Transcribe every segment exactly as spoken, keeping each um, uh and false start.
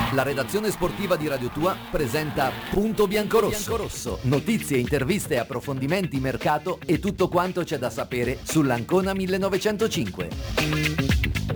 La redazione sportiva di Radio Tua presenta Punto Biancorosso. Notizie, interviste, approfondimenti, mercato e tutto quanto c'è da sapere sull'Ancona millenovecentocinque.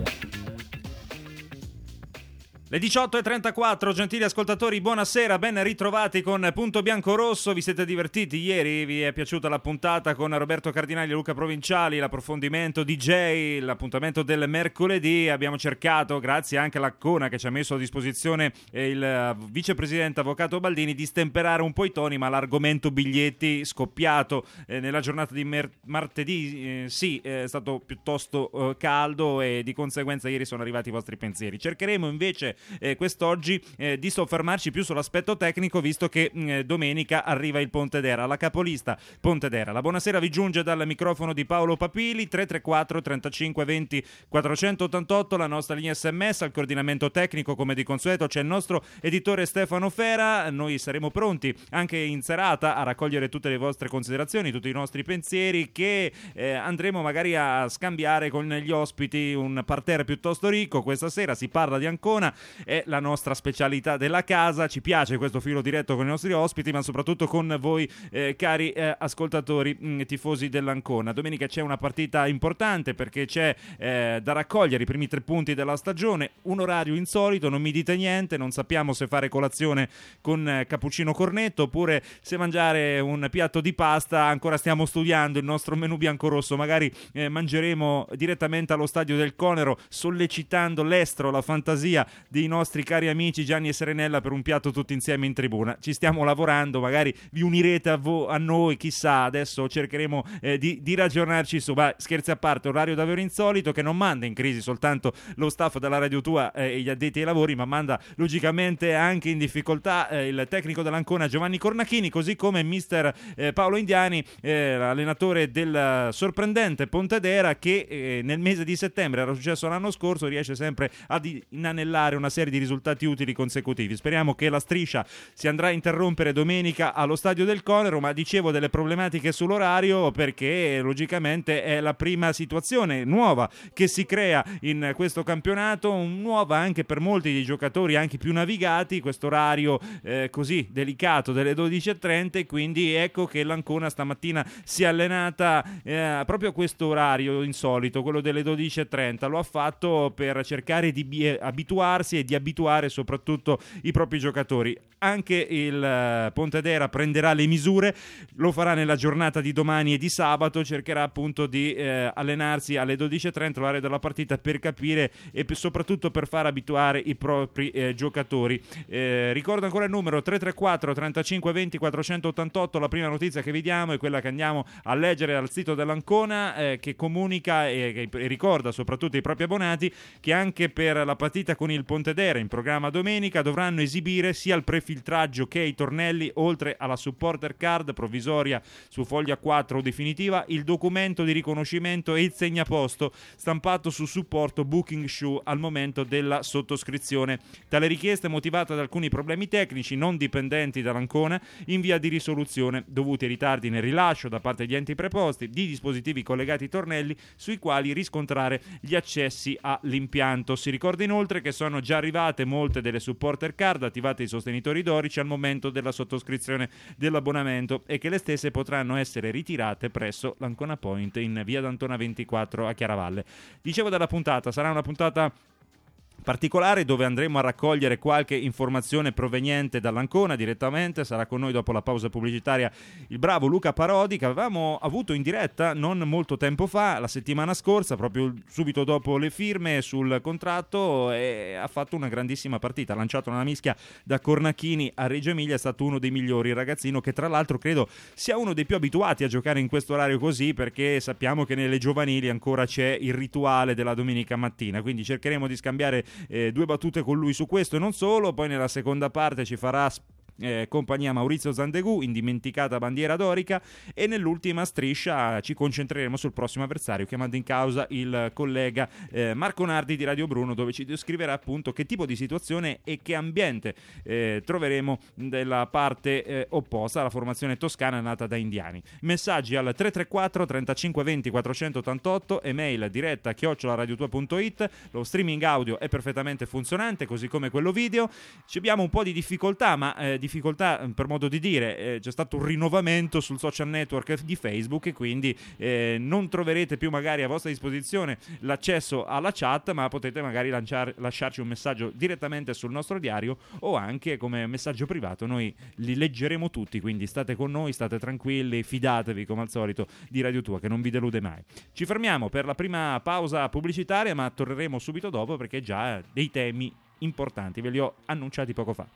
Le diciotto e trentaquattro, gentili ascoltatori, buonasera, ben ritrovati con Punto Biancorosso. Vi siete divertiti ieri? Vi è piaciuta la puntata con Roberto Cardinali e Luca Provinciali, l'approfondimento D J, l'appuntamento del mercoledì? Abbiamo cercato, grazie anche all'Ancona che ci ha messo a disposizione il vicepresidente avvocato Baldini, di stemperare un po' i toni, ma l'argomento biglietti scoppiato eh, nella giornata di mer- martedì eh, sì, è stato piuttosto eh, caldo e di conseguenza ieri sono arrivati i vostri pensieri. Cercheremo invece Eh, quest'oggi eh, di soffermarci più sull'aspetto tecnico, visto che eh, domenica arriva il Pontedera, la capolista Pontedera. La buonasera vi giunge dal microfono di Paolo Papili. Tre tre quattro trentacinque venti quattrocentottantotto, la nostra linea sms. Al coordinamento tecnico, come di consueto, c'è il nostro editore Stefano Fera. Noi saremo pronti anche in serata a raccogliere tutte le vostre considerazioni, tutti i nostri pensieri, che eh, andremo magari a scambiare con gli ospiti. Un parterre piuttosto ricco questa sera, si parla di Ancona, è la nostra specialità della casa, ci piace questo filo diretto con i nostri ospiti, ma soprattutto con voi eh, cari eh, ascoltatori mh, tifosi dell'Ancona. Domenica c'è una partita importante perché c'è eh, da raccogliere i primi tre punti della stagione, un orario insolito, non mi dite niente, non sappiamo se fare colazione con eh, cappuccino cornetto oppure se mangiare un piatto di pasta. Ancora stiamo studiando il nostro menù biancorosso, magari eh, mangeremo direttamente allo stadio del Conero, sollecitando l'estro, la fantasia dei nostri cari amici Gianni e Serenella per un piatto tutti insieme in tribuna. Ci stiamo lavorando, magari vi unirete a, vo- a noi, chissà. Adesso cercheremo eh, di, di ragionarci su. Ma scherzi a parte, orario davvero insolito che non manda in crisi soltanto lo staff della Radio Tua eh, e gli addetti ai lavori, ma manda logicamente anche in difficoltà eh, il tecnico dell'Ancona Giovanni Cornachini, così come mister eh, Paolo Indiani, eh, allenatore del sorprendente Pontedera, che eh, nel mese di settembre, era successo l'anno scorso, riesce sempre ad inanellare una serie di risultati utili consecutivi. Speriamo che la striscia si andrà a interrompere domenica allo stadio del Conero, ma dicevo delle problematiche sull'orario perché logicamente è la prima situazione nuova che si crea in questo campionato, nuova anche per molti dei giocatori anche più navigati, questo orario eh, così delicato delle dodici e trenta, e quindi ecco che l'Ancona stamattina si è allenata eh, proprio a questo orario insolito, quello delle dodici e trenta. Lo ha fatto per cercare di bi- abituarsi e di abituare soprattutto i propri giocatori. Anche il uh, Pontedera prenderà le misure, lo farà nella giornata di domani e di sabato, cercherà appunto di eh, allenarsi alle dodici e trenta, l'orario della partita, per capire e per, soprattutto per far abituare i propri eh, giocatori. Eh, ricordo ancora il numero tre tre quattro trentacinque venti quattrocentottantotto. La prima notizia che vi diamo è quella che andiamo a leggere dal sito dell'Ancona, eh, che comunica e, e ricorda soprattutto ai propri abbonati che anche per la partita con il Pontedera in programma domenica dovranno esibire sia il prefiltraggio che i tornelli, oltre alla supporter card provvisoria su foglia quattro o definitiva, il documento di riconoscimento e il segnaposto stampato su supporto Booking Shoe al momento della sottoscrizione. Tale richiesta è motivata da alcuni problemi tecnici non dipendenti dall'Ancona in via di risoluzione, dovuti ai ritardi nel rilascio da parte degli enti preposti di dispositivi collegati ai tornelli sui quali riscontrare gli accessi all'impianto. Si ricorda inoltre che sono già arrivate molte delle supporter card attivate ai sostenitori dorici al momento della sottoscrizione dell'abbonamento e che le stesse potranno essere ritirate presso l'Ancona Point in via D'Antona ventiquattro a Chiaravalle. Dicevo della puntata, sarà una puntata particolare dove andremo a raccogliere qualche informazione proveniente dall'Ancona direttamente. Sarà con noi dopo la pausa pubblicitaria il bravo Luca Parodi, che avevamo avuto in diretta non molto tempo fa, la settimana scorsa, proprio subito dopo le firme sul contratto, e ha fatto una grandissima partita, ha lanciato una mischia da Cornachini a Reggio Emilia, è stato uno dei migliori, il ragazzino che tra l'altro credo sia uno dei più abituati a giocare in questo orario così, perché sappiamo che nelle giovanili ancora c'è il rituale della domenica mattina, quindi cercheremo di scambiare Eh, due battute con lui su questo e non solo. Poi nella seconda parte ci farà eh, compagnia Maurizio Zandegù, indimenticata bandiera dorica, e nell'ultima striscia ci concentreremo sul prossimo avversario, chiamando in causa il collega eh, Marco Nardi di Radio Bruno, dove ci descriverà appunto che tipo di situazione e che ambiente eh, troveremo della parte eh, opposta alla formazione toscana nata da indiani. Messaggi al tre tre quattro trentacinque venti quattrocentottantotto, email diretta chiocciola radiotua punto it. Lo streaming audio è perfettamente funzionante, così come quello video. Ci abbiamo un po' di difficoltà, ma eh, difficoltà per modo di dire, eh, c'è stato un rinnovamento sul social network di Facebook e quindi eh, non troverete più magari a vostra disposizione l'accesso alla chat, ma potete magari lanciare, lasciarci un messaggio direttamente sul nostro diario o anche come messaggio privato. Noi li leggeremo tutti, quindi state con noi, state tranquilli, fidatevi come al solito di Radio Tua, che non vi delude mai. Ci fermiamo per la prima pausa pubblicitaria, ma torneremo subito dopo perché già dei temi importanti ve li ho annunciati poco fa.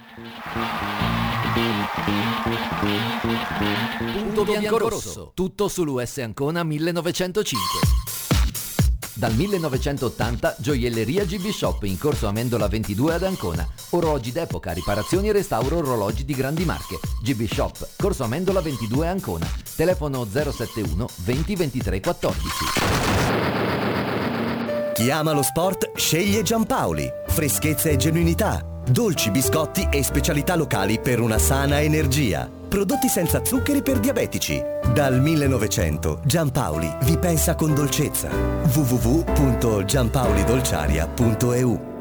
Punto bianco-rosso, tutto sull'U S Ancona millenovecentocinque. Dal millenovecentottanta Gioielleria G B Shop in Corso Amendola ventidue ad Ancona. Orologi d'epoca, riparazioni e restauro orologi di grandi marche. G B Shop, Corso Amendola ventidue Ancona. Telefono zero sette uno venti ventitré quattordici. Chi ama lo sport sceglie Giampaoli. Freschezza e genuinità, dolci, biscotti e specialità locali per una sana energia. Prodotti senza zuccheri per diabetici. Dal millenovecento Giampaoli vi pensa con dolcezza. w w w punto giampaolidolciaria punto e u.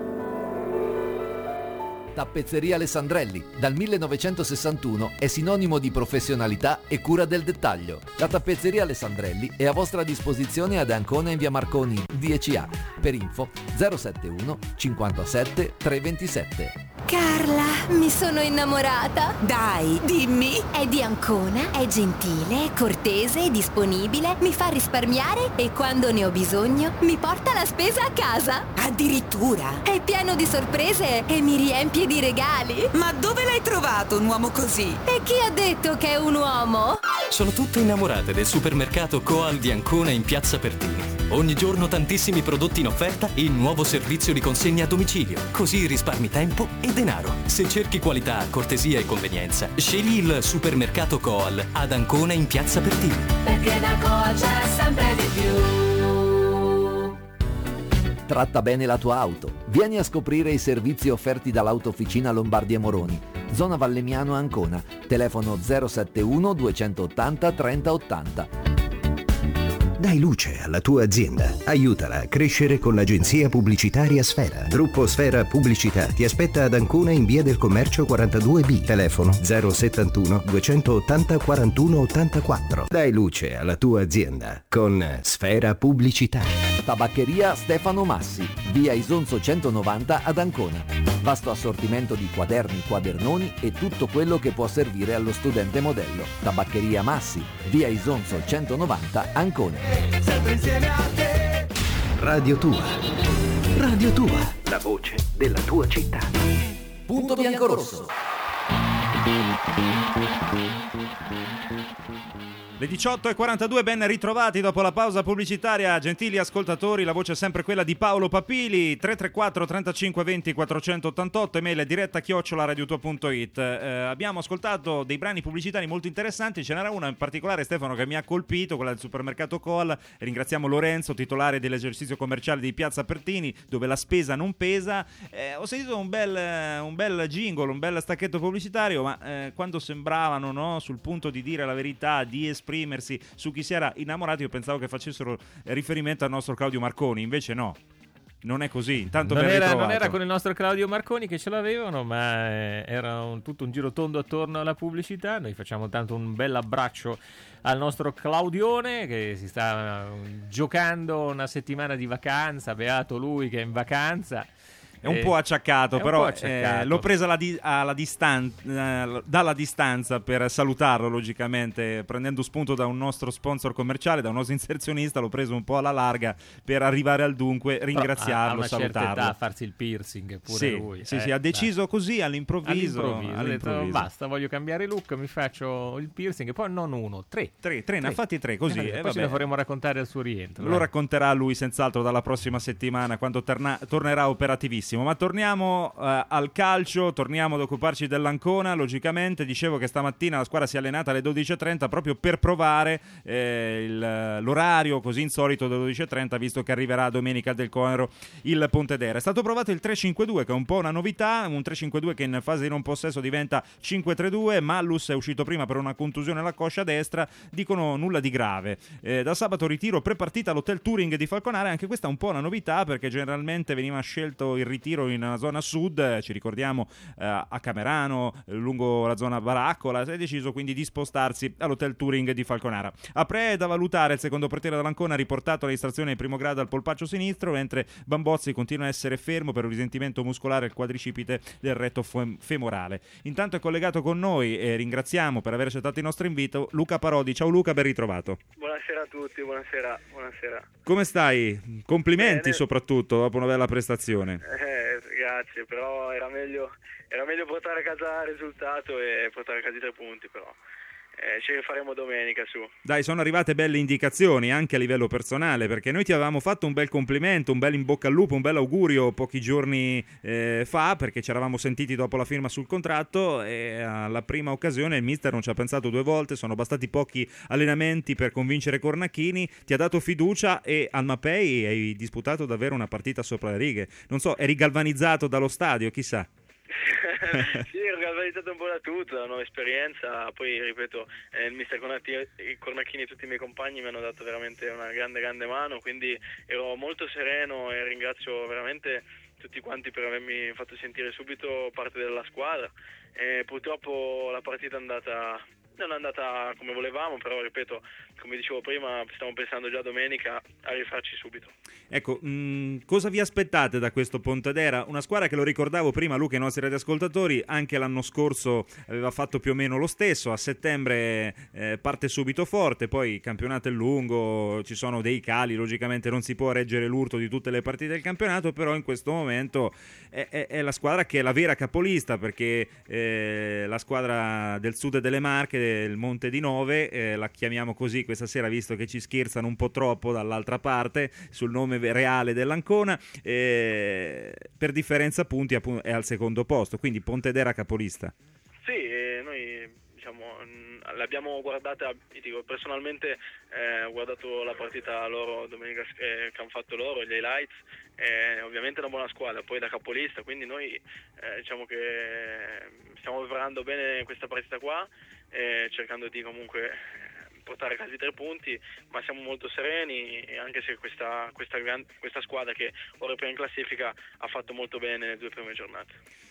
Tappezzeria Alessandrelli, dal millenovecentosessantuno è sinonimo di professionalità e cura del dettaglio. La Tappezzeria Alessandrelli è a vostra disposizione ad Ancona in via Marconi dieci A. Per info zero sette uno cinquantasette trecentoventisette. Carla, mi sono innamorata. Dai, dimmi. È di Ancona, è gentile, è cortese, è disponibile, mi fa risparmiare e quando ne ho bisogno mi porta la spesa a casa. Addirittura. È pieno di sorprese e mi riempie di regali. Ma dove l'hai trovato un uomo così? E chi ha detto che è un uomo? Sono tutte innamorate del supermercato Coal di Ancona in Piazza Pertini. Ogni giorno tantissimi prodotti in offerta e il nuovo servizio di consegna a domicilio. Così risparmi tempo e denaro. Se cerchi qualità, cortesia e convenienza, scegli il supermercato Coal ad Ancona in Piazza Pertini. Perché da Coal c'è sempre di più. Tratta bene la tua auto. Vieni a scoprire i servizi offerti dall'Autofficina Lombardi e Moroni. Zona Vallemiano Ancona. Telefono zero sette uno duecentottanta trenta ottanta. Dai luce alla tua azienda. Aiutala a crescere con l'agenzia pubblicitaria Sfera. Gruppo Sfera Pubblicità ti aspetta ad Ancona in via del Commercio quarantadue B. Telefono zero settantuno duecentottanta quarantuno ottantaquattro. Dai luce alla tua azienda con Sfera Pubblicità. Tabaccheria Stefano Massi, via Isonzo centonovanta ad Ancona. Vasto assortimento di quaderni, quadernoni e tutto quello che può servire allo studente modello. Tabaccheria Massi, via Isonzo centonovanta Ancona. Sempre insieme a te. Radio Tua. Radio Tua. La voce della tua città. Punto bianco-rosso. Le diciotto e quarantadue, ben ritrovati dopo la pausa pubblicitaria. Gentili ascoltatori, la voce è sempre quella di Paolo Papili. Tre tre quattro trentacinque venti quattrocentottantotto, email diretta chiocciola radiotua punto it. Eh, abbiamo ascoltato dei brani pubblicitari molto interessanti. Ce n'era una in particolare, Stefano, che mi ha colpito, quella del supermercato Coal. Ringraziamo Lorenzo, titolare dell'esercizio commerciale di Piazza Pertini, dove la spesa non pesa. Eh, ho sentito un bel, un bel jingle, un bel stacchetto pubblicitario, ma eh, quando sembravano, no, sul punto di dire la verità, di esprimere esprimersi su chi si era innamorato, io pensavo che facessero riferimento al nostro Claudio Marconi, invece no, non è così. Intanto non, ben era, ritrovato. Non era con il nostro Claudio Marconi che ce l'avevano, ma eh, era un, tutto un giro tondo attorno alla pubblicità. Noi facciamo tanto un bel abbraccio al nostro Claudione che si sta uh, giocando una settimana di vacanza, beato lui che è in vacanza. È un po' acciaccato, un però po' acciaccato. Eh, l'ho presa alla di- alla distan- eh, dalla distanza per salutarlo, logicamente, prendendo spunto da un nostro sponsor commerciale, da un nostro inserzionista. L'ho preso un po' alla larga per arrivare al dunque, ringraziarlo, ha una salutarlo. certa età a farsi il piercing pure sì, lui. sì, eh, sì, ha deciso dai. così all'improvviso. All'improvviso, all'improvviso. Ho detto, basta, voglio cambiare look, mi faccio il piercing e poi non uno, tre. Tre, tre, ne ha fatti tre così. Eh, eh, poi ce vabbè. ne faremo raccontare al suo rientro. Lo dai. racconterà lui senz'altro dalla prossima settimana, quando torna- tornerà operativissimo. Benissimo, ma torniamo uh, al calcio, torniamo ad occuparci dell'Ancona. Logicamente dicevo che stamattina la squadra si è allenata alle dodici e trenta proprio per provare eh, il, l'orario così insolito delle dodici e trenta, visto che arriverà domenica del Conero il Pontedera. È stato provato il tre cinque due, che è un po' una novità, un tre cinque due che in fase di non possesso diventa cinque tre due. Mallus è uscito prima per una contusione alla coscia destra, dicono nulla di grave. Eh, da sabato ritiro prepartita all'Hotel Touring di Falconara, anche questa è un po' una novità perché generalmente veniva scelto il ritiro in una zona sud, ci ricordiamo eh, a Camerano, lungo la zona Baraccola. Si è deciso quindi di spostarsi all'Hotel Touring di Falconara. Apre da valutare il secondo portiere dell'Ancona, riportato all'estrazione di primo grado al polpaccio sinistro, mentre Bambozzi continua a essere fermo per un risentimento muscolare al quadricipite del retto femorale. Intanto è collegato con noi e ringraziamo per aver accettato il nostro invito Luca Parodi. Ciao Luca, ben ritrovato. Buonasera a tutti, buonasera, buonasera. Come stai? Complimenti. Bene. Soprattutto dopo una bella prestazione. Eh, grazie, però era meglio, era meglio portare a casa il risultato e portare a casa i tre punti, però eh, ci rifaremo domenica su. Dai, sono arrivate belle indicazioni anche a livello personale, perché noi ti avevamo fatto un bel complimento, un bel in bocca al lupo, un bel augurio pochi giorni eh, fa, perché ci eravamo sentiti dopo la firma sul contratto e alla prima occasione il mister non ci ha pensato due volte, sono bastati pochi allenamenti per convincere Cornacchini, ti ha dato fiducia e al Mapei hai disputato davvero una partita sopra le righe. Non so, eri galvanizzato dallo stadio, chissà. Sì, ero galvanizzato un po' da tutto, da una nuova esperienza, poi ripeto, eh, il mister Cornacchini e tutti i miei compagni mi hanno dato veramente una grande grande mano, quindi ero molto sereno e ringrazio veramente tutti quanti per avermi fatto sentire subito parte della squadra. Eh, purtroppo la partita è andata non è andata come volevamo, però ripeto, come dicevo prima, stiamo pensando già domenica a rifarci subito. Ecco, mh, cosa vi aspettate da questo Pontedera? Una squadra che, lo ricordavo prima Luca ai nostri radioascoltatori, anche l'anno scorso aveva fatto più o meno lo stesso, a settembre eh, parte subito forte, poi il campionato è lungo, ci sono dei cali, logicamente non si può reggere l'urto di tutte le partite del campionato, però in questo momento è, è, è la squadra che è la vera capolista, perché eh, la squadra del sud delle Marche, il Monte di Nove, eh, la chiamiamo così questa sera visto che ci scherzano un po' troppo dall'altra parte sul nome reale dell'Ancona, eh, per differenza punti appunto, è al secondo posto, quindi Pontedera capolista. Sì, eh, noi diciamo l'abbiamo guardata, dico, personalmente eh, ho guardato la partita loro domenica eh, che hanno fatto loro, gli highlights, eh, ovviamente è una buona squadra, poi da capolista, quindi noi eh, diciamo che stiamo preparando bene questa partita qua, eh, cercando di comunque portare a casa i tre punti, ma siamo molto sereni, anche se questa, questa, gran, questa squadra che ora è prima in classifica ha fatto molto bene nelle due prime giornate.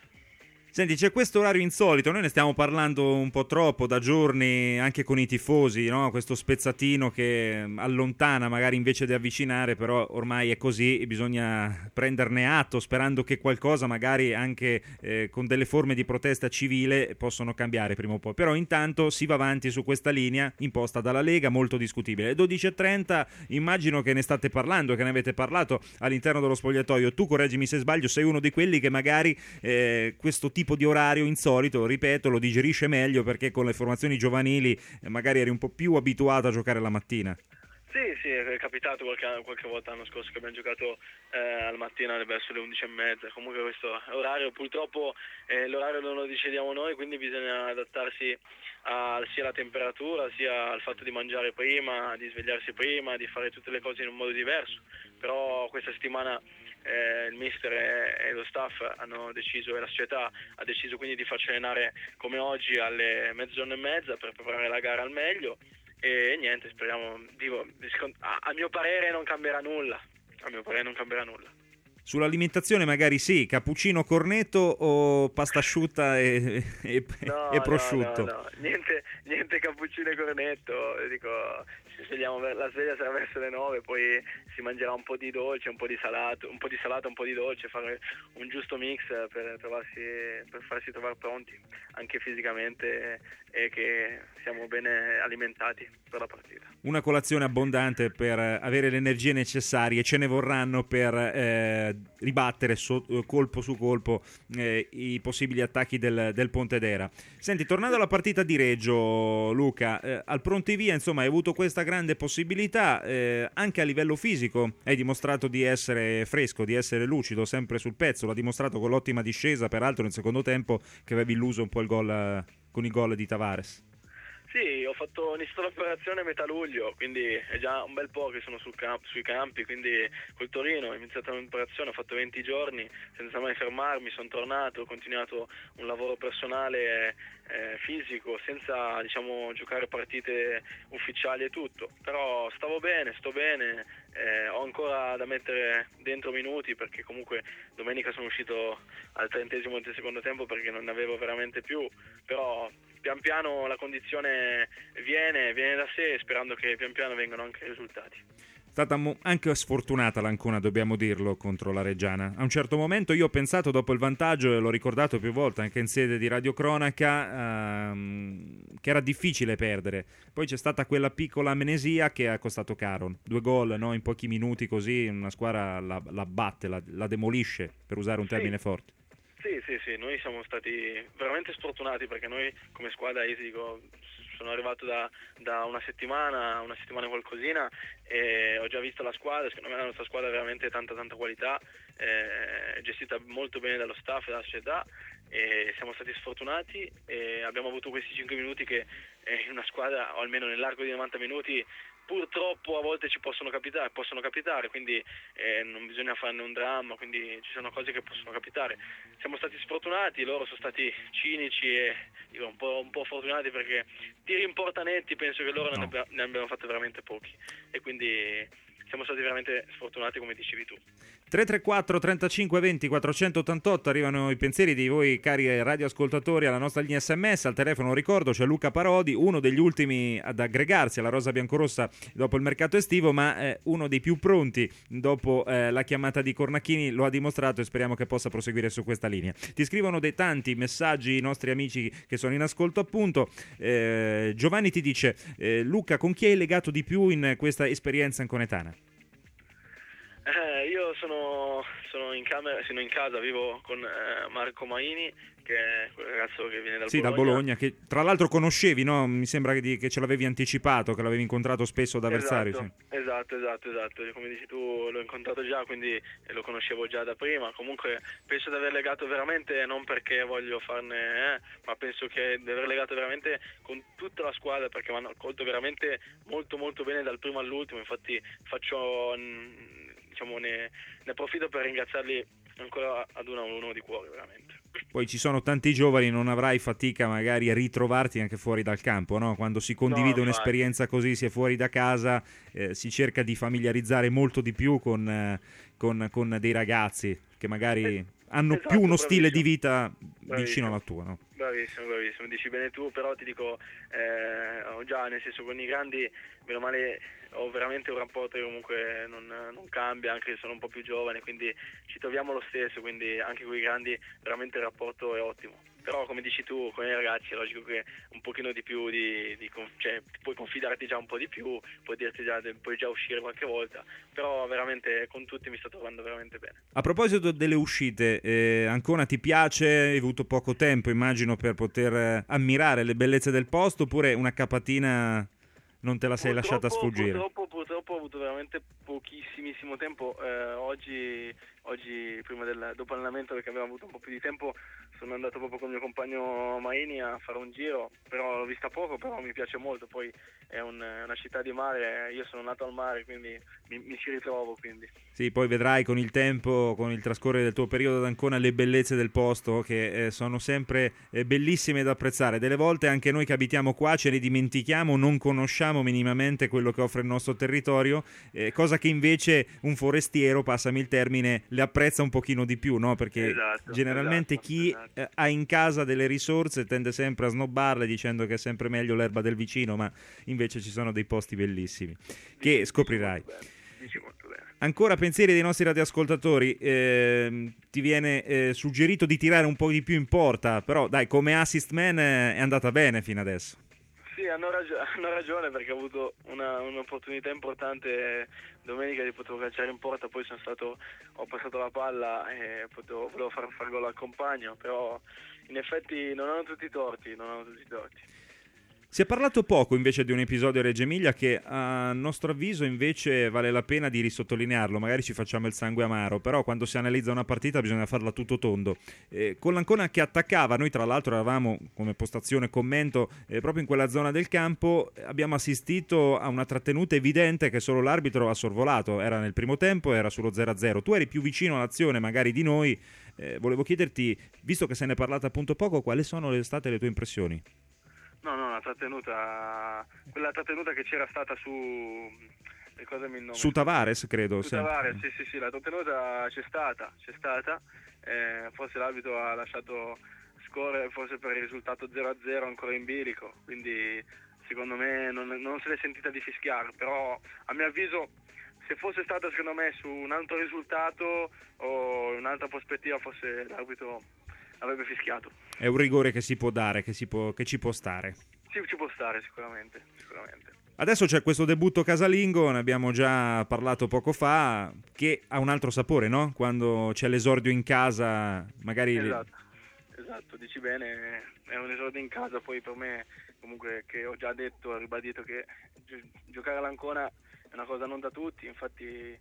Senti, c'è questo orario insolito, noi ne stiamo parlando un po' troppo da giorni anche con i tifosi, no? Questo spezzatino che allontana magari invece di avvicinare, però ormai è così e bisogna prenderne atto, sperando che qualcosa magari anche eh, con delle forme di protesta civile possono cambiare prima o poi. Però intanto si va avanti su questa linea imposta dalla Lega, molto discutibile. Alle dodici e trenta immagino che ne state parlando, che ne avete parlato all'interno dello spogliatoio. Tu, correggimi se sbaglio, sei uno di quelli che magari eh, questo tipo di orario insolito, ripeto, lo digerisce meglio perché con le formazioni giovanili eh, magari eri un po' più abituato a giocare la mattina. Sì, sì, è capitato qualche, qualche volta l'anno scorso che abbiamo giocato eh, al mattino verso le undici e mezza. Comunque questo orario purtroppo eh, l'orario non lo decidiamo noi, quindi bisogna adattarsi a, sia alla temperatura sia al fatto di mangiare prima, di svegliarsi prima, di fare tutte le cose in un modo diverso. Però questa settimana eh, il mister e, e lo staff hanno deciso, e la società ha deciso quindi di farci allenare come oggi alle mezzogiorno e mezza per preparare la gara al meglio. E niente, speriamo, dico, a, a mio parere non cambierà nulla, a mio parere non cambierà nulla. Sull'alimentazione magari sì, cappuccino cornetto o pasta asciutta e, e, no, e prosciutto? No, no, no, niente, niente cappuccino e cornetto, dico, ci svegliamo, la sveglia sarà verso le nove, poi si mangerà un po' di dolce, un po' di salato, un po' di salato, un po' di dolce, fare un giusto mix per trovarsi, per farsi trovare pronti, anche fisicamente, e che siamo bene alimentati per la partita. Una colazione abbondante per avere le energie necessarie, ce ne vorranno per eh, ribattere so, colpo su colpo eh, i possibili attacchi del, del Pontedera. Senti, tornando alla partita di Reggio, Luca, eh, al pronti via insomma hai avuto questa grande possibilità, eh, anche a livello fisico hai dimostrato di essere fresco, di essere lucido, sempre sul pezzo, l'ha dimostrato con l'ottima discesa peraltro nel secondo tempo, che avevi illuso un po' il gol eh, con il gol di Tavares. Sì, ho fatto ho iniziato l'operazione a metà luglio, quindi è già un bel po' che sono sul camp- sui campi, quindi col Torino ho iniziato l'operazione, ho fatto venti giorni senza mai fermarmi, sono tornato, ho continuato un lavoro personale eh, fisico, senza diciamo giocare partite ufficiali e tutto, però stavo bene, sto bene, eh, ho ancora da mettere dentro minuti perché comunque domenica sono uscito al trentesimo del secondo tempo perché non ne avevo veramente più, però pian piano la condizione viene, viene da sé, sperando che pian piano vengano anche i risultati. È stata mo- anche sfortunata l'Ancona, dobbiamo dirlo, contro la Reggiana. A un certo momento io ho pensato, dopo il vantaggio, e l'ho ricordato più volte anche in sede di radiocronaca, ehm, che era difficile perdere. Poi c'è stata quella piccola amnesia che ha costato caro. Due gol, no? In pochi minuti, così una squadra la, la batte, la, la demolisce, per usare un termine Sì. forte. Sì, sì, sì, noi siamo stati veramente sfortunati perché noi come squadra, io ti dico, sono arrivato da, da una settimana, una settimana e qualcosina e ho già visto la squadra, secondo me la nostra squadra ha veramente tanta tanta qualità, è gestita molto bene dallo staff e dalla società e siamo stati sfortunati e abbiamo avuto questi cinque minuti che in una squadra, o almeno nell'arco di novanta minuti, purtroppo a volte ci possono capitare, possono capitare, quindi eh, non bisogna farne un dramma, quindi ci sono cose che possono capitare. Siamo stati sfortunati, loro sono stati cinici e dico, un po', un po' fortunati perché tiri in porta netti penso che loro No. ne, abbia, ne abbiano fatto veramente pochi e quindi siamo stati veramente sfortunati come dicevi tu. tre tre quattro trentacinque venti quattrocentottantotto arrivano i pensieri di voi cari radioascoltatori alla nostra linea sms, al telefono ricordo c'è Luca Parodi, uno degli ultimi ad aggregarsi alla rosa biancorossa dopo il mercato estivo, ma eh, uno dei più pronti dopo eh, la chiamata di Cornacchini, lo ha dimostrato e speriamo che possa proseguire su questa linea. Ti scrivono dei tanti messaggi i nostri amici che sono in ascolto appunto. eh, Giovanni ti dice eh, Luca, con chi hai legato di più in questa esperienza anconetana? Eh, io sono, sono in camera, sono in casa, vivo con eh, Marco Maini, che è quel ragazzo che viene dal sì, Bologna. da Bologna, che tra l'altro conoscevi, no? Mi sembra che, di, che ce l'avevi anticipato, che l'avevi incontrato spesso ad avversario. Esatto, sì. esatto, esatto, esatto. Come dici tu, l'ho incontrato già, quindi lo conoscevo già da prima. Comunque penso di aver legato veramente, non perché voglio farne, eh, ma penso che di aver legato veramente con tutta la squadra, perché mi hanno accolto veramente molto molto bene dal primo all'ultimo. Infatti faccio, diciamo, ne, ne approfitto per ringraziarli ancora ad uno a uno di cuore, veramente. Poi ci sono tanti giovani, non avrai fatica magari a ritrovarti anche fuori dal campo, no? Quando si condivide No, un'esperienza così, si è fuori da casa, eh, si cerca di familiarizzare molto di più con, eh, con, con dei ragazzi che magari Eh, hanno esatto, più uno stile di bravissimo. vita vicino alla tua, no? Bravissimo, bravissimo, dici bene tu, però ti dico, eh, ho già, nel senso, con i grandi, meno male, ho veramente un rapporto che comunque non, non cambia, anche se sono un po' più giovane, quindi ci troviamo lo stesso, quindi anche con i grandi veramente il rapporto è ottimo. Però come dici tu, con i ragazzi è logico che un pochino di più, di, di, cioè puoi confidarti già un po' di più, puoi dirti già, puoi già uscire qualche volta, però veramente con tutti mi sto trovando veramente bene. A proposito delle uscite, eh, Ancona ti piace? Hai avuto poco tempo, immagino, per poter eh, ammirare le bellezze del posto, oppure una capatina non te la sei Purtroppo- lasciata sfuggire? Purtroppo, purtroppo ho avuto veramente pochissimissimo tempo. Eh, oggi, oggi prima del, dopo l'allenamento, perché abbiamo avuto un po' più di tempo, sono andato proprio con il mio compagno Maini a fare un giro, però l'ho vista poco, però mi piace molto. Poi è un, una città di mare, io sono nato al mare, quindi mi, mi ci ritrovo. Quindi. Sì, poi vedrai con il tempo, con il trascorrere del tuo periodo ad Ancona, le bellezze del posto che eh, sono sempre eh, bellissime da apprezzare. Delle volte anche noi che abitiamo qua ce ne dimentichiamo, non conosciamo minimamente quello che offre il nostro territorio, eh, cosa che invece un forestiero, passami il termine, le apprezza un pochino di più, no? Perché Esatto, generalmente esatto, chi esatto. eh, ha in casa delle risorse tende sempre a snobbarle dicendo che è sempre meglio l'erba del vicino, ma invece ci sono dei posti bellissimi che scoprirai. Dici molto bene, dici molto bene. Ancora pensieri dei nostri radioascoltatori, ehm, ti viene eh, suggerito di tirare un po' di più in porta, però dai, come assist man eh, è andata bene fino adesso. Sì, hanno, ragio- hanno ragione perché ho avuto una, un'opportunità importante domenica di poter calciare in porta, poi sono stato, ho passato la palla e potevo, volevo far, far gol al compagno, però in effetti non hanno tutti i torti, non hanno tutti i torti. Si è parlato poco invece di un episodio a Reggio Emilia che a nostro avviso invece vale la pena di risottolinearlo, magari ci facciamo il sangue amaro, però quando si analizza una partita bisogna farla tutto tondo. Eh, con l'Ancona che attaccava, noi tra l'altro eravamo come postazione commento eh, proprio in quella zona del campo, abbiamo assistito a una trattenuta evidente che solo l'arbitro ha sorvolato, era nel primo tempo, era sullo zero a zero, tu eri più vicino all'azione magari di noi, eh, volevo chiederti, visto che se ne è parlato appunto poco, quali sono state le tue impressioni? No, no, la trattenuta, quella trattenuta che c'era stata su, ricordami il nome. Su Tavares, credo. Su Tavares, sì, sì, sì, la trattenuta c'è stata, c'è stata, eh, forse l'arbitro ha lasciato scorrere, forse per il risultato zero a zero ancora in bilico, quindi secondo me non, non se l'è sentita di fischiare, però a mio avviso se fosse stata secondo me su un altro risultato o un'altra prospettiva forse l'arbitro avrebbe fischiato. È un rigore che si può dare, che, si può, che ci può stare. Sì, ci può stare sicuramente, sicuramente. Adesso c'è questo debutto casalingo, ne abbiamo già parlato poco fa, che ha un altro sapore, no? Quando c'è l'esordio in casa, magari... Esatto, le... esatto, dici bene, è un esordio in casa, poi per me comunque che ho già detto, ho ribadito che gi- giocare all'Ancona è una cosa non da tutti, infatti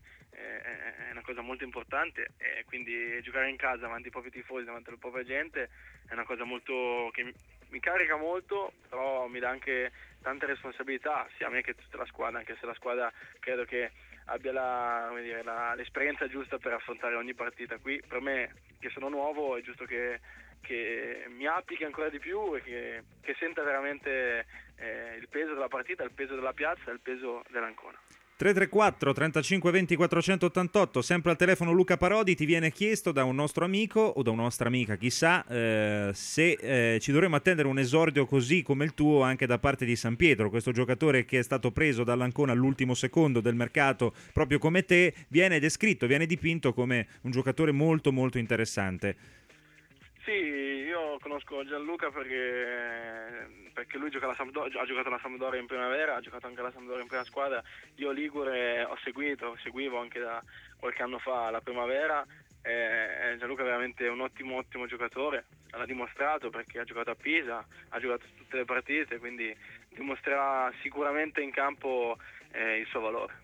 è una cosa molto importante e quindi giocare in casa davanti ai propri tifosi, davanti alla propria gente è una cosa molto che mi, mi carica molto, però mi dà anche tante responsabilità sia a me che a tutta la squadra, anche se la squadra credo che abbia la, come dire, la, l'esperienza giusta per affrontare ogni partita. Qui per me che sono nuovo è giusto che, che mi applichi ancora di più e che, che senta veramente eh, il peso della partita, il peso della piazza, il peso dell'Ancona. tre tre quattro trentacinque venti quattrocentottantotto, sempre al telefono Luca Parodi. Ti viene chiesto da un nostro amico o da una nostra amica, chissà, eh, se eh, ci dovremmo attendere un esordio così come il tuo anche da parte di San Pietro, questo giocatore che è stato preso dall'Ancona all'ultimo secondo del mercato proprio come te, viene descritto, viene dipinto come un giocatore molto molto interessante. Sì, io conosco Gianluca perché, perché lui gioca alla Sampdoria, ha giocato alla Sampdoria in primavera, ha giocato anche alla Sampdoria in prima squadra. Io Ligure ho seguito, seguivo anche da qualche anno fa la primavera. Eh, Gianluca è veramente un ottimo ottimo giocatore, l'ha dimostrato perché ha giocato a Pisa, ha giocato tutte le partite, quindi dimostrerà sicuramente in campo eh, il suo valore.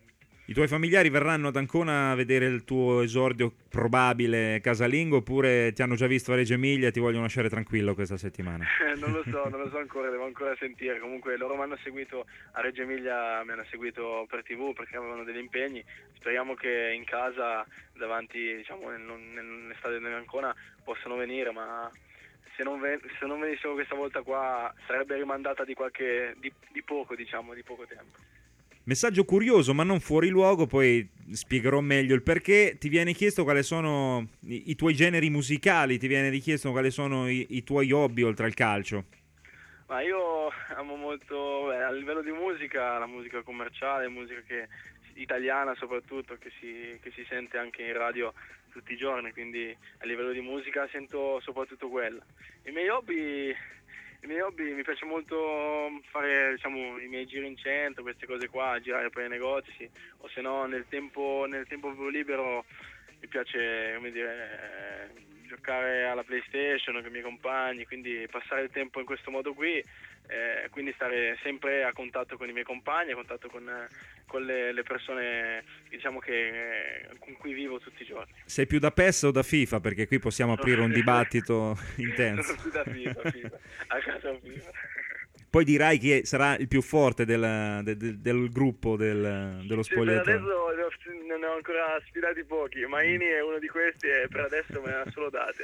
I tuoi familiari verranno ad Ancona a vedere il tuo esordio probabile casalingo oppure ti hanno già visto a Reggio Emilia e ti vogliono lasciare tranquillo questa settimana? non lo so, non lo so ancora, devo ancora sentire. Comunque loro mi hanno seguito a Reggio Emilia, mi hanno seguito per tivù perché avevano degli impegni. Speriamo che in casa, davanti, diciamo, nel, nell'estadio dell'Ancona possano venire, ma se non, ven- se non venissero questa volta qua sarebbe rimandata di qualche di, di poco, diciamo, di poco tempo. Messaggio curioso ma non fuori luogo, poi spiegherò meglio il perché. Ti viene chiesto quali sono i, i tuoi generi musicali, ti viene richiesto quali sono i, i tuoi hobby oltre al calcio. Ma io amo molto, beh, a livello di musica, la musica commerciale, musica che, italiana soprattutto, che si, che si sente anche in radio tutti i giorni, quindi a livello di musica sento soprattutto quella. I miei hobby... I miei hobby, mi piace molto fare, diciamo, i miei giri in centro, queste cose qua, girare per i negozi, o se no nel tempo, nel tempo libero mi piace, come dire, eh, giocare alla PlayStation con i miei compagni, quindi passare il tempo in questo modo qui, eh, quindi stare sempre a contatto con i miei compagni, a contatto con, con le, le persone, diciamo, che con cui vivo tutti i giorni. Sei più da P E S o da FIFA? Perché qui possiamo aprire un dibattito intenso. Sono più da FIFA, FIFA. A casa FIFA. Poi dirai chi sarà il più forte del, del, del gruppo del, dello spogliatoio. Sì, per adesso non ne ho ancora sfidati pochi. Maini è uno di questi e per adesso me ne ha solo date.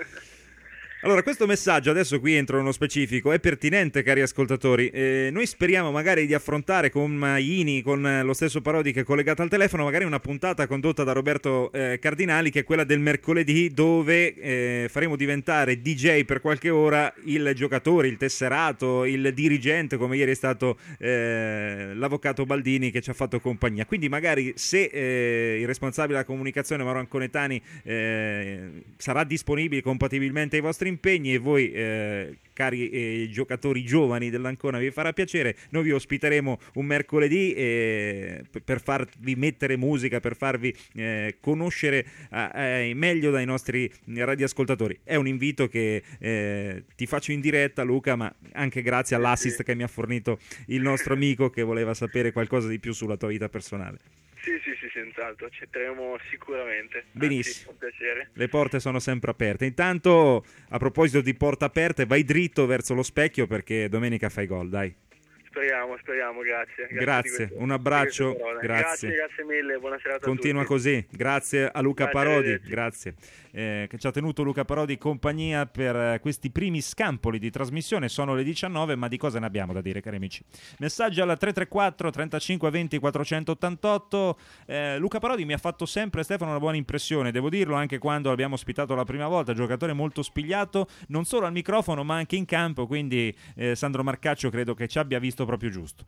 Allora, questo messaggio, adesso qui entro nello specifico, è pertinente, cari ascoltatori. Eh, noi speriamo magari di affrontare con Maini, con lo stesso Parodi che è collegato al telefono, magari una puntata condotta da Roberto eh, Cardinali, che è quella del mercoledì, dove eh, faremo diventare D J per qualche ora il giocatore, il tesserato, il dirigente, come ieri è stato eh, l'avvocato Baldini che ci ha fatto compagnia. Quindi magari se eh, il responsabile della comunicazione Mauro Anconetani eh, sarà disponibile compatibilmente ai vostri vostri impegni e voi eh, cari eh, giocatori giovani dell'Ancona vi farà piacere, noi vi ospiteremo un mercoledì eh, per farvi mettere musica, per farvi eh, conoscere eh, meglio dai nostri radioascoltatori. È un invito che eh, ti faccio in diretta, Luca, ma anche grazie all'assist che mi ha fornito il nostro amico che voleva sapere qualcosa di più sulla tua vita personale. Sì, sì, sì, senz'altro, accetteremo sicuramente. Benissimo. Anzi, un piacere. Le porte sono sempre aperte. Intanto, a proposito di porte aperte, vai dritto verso lo specchio perché domenica fai gol, dai. Speriamo, speriamo, grazie. Grazie, grazie. Questo, Un abbraccio, grazie. grazie. Grazie mille, buona serata Continua a tutti. così, grazie a Luca Grazie, Parodi, grazie, eh, che ci ha tenuto Luca Parodi compagnia per eh, questi primi scampoli di trasmissione. Sono le diciannove, ma di cosa ne abbiamo da dire, cari amici? Messaggi alla tre tre quattro trentacinque venti quattrocentottantotto. eh, Luca Parodi mi ha fatto sempre, Stefano, una buona impressione, devo dirlo, anche quando l'abbiamo ospitato la prima volta, giocatore molto spigliato, non solo al microfono ma anche in campo, quindi eh, Sandro Marcaccio credo che ci abbia visto proprio giusto.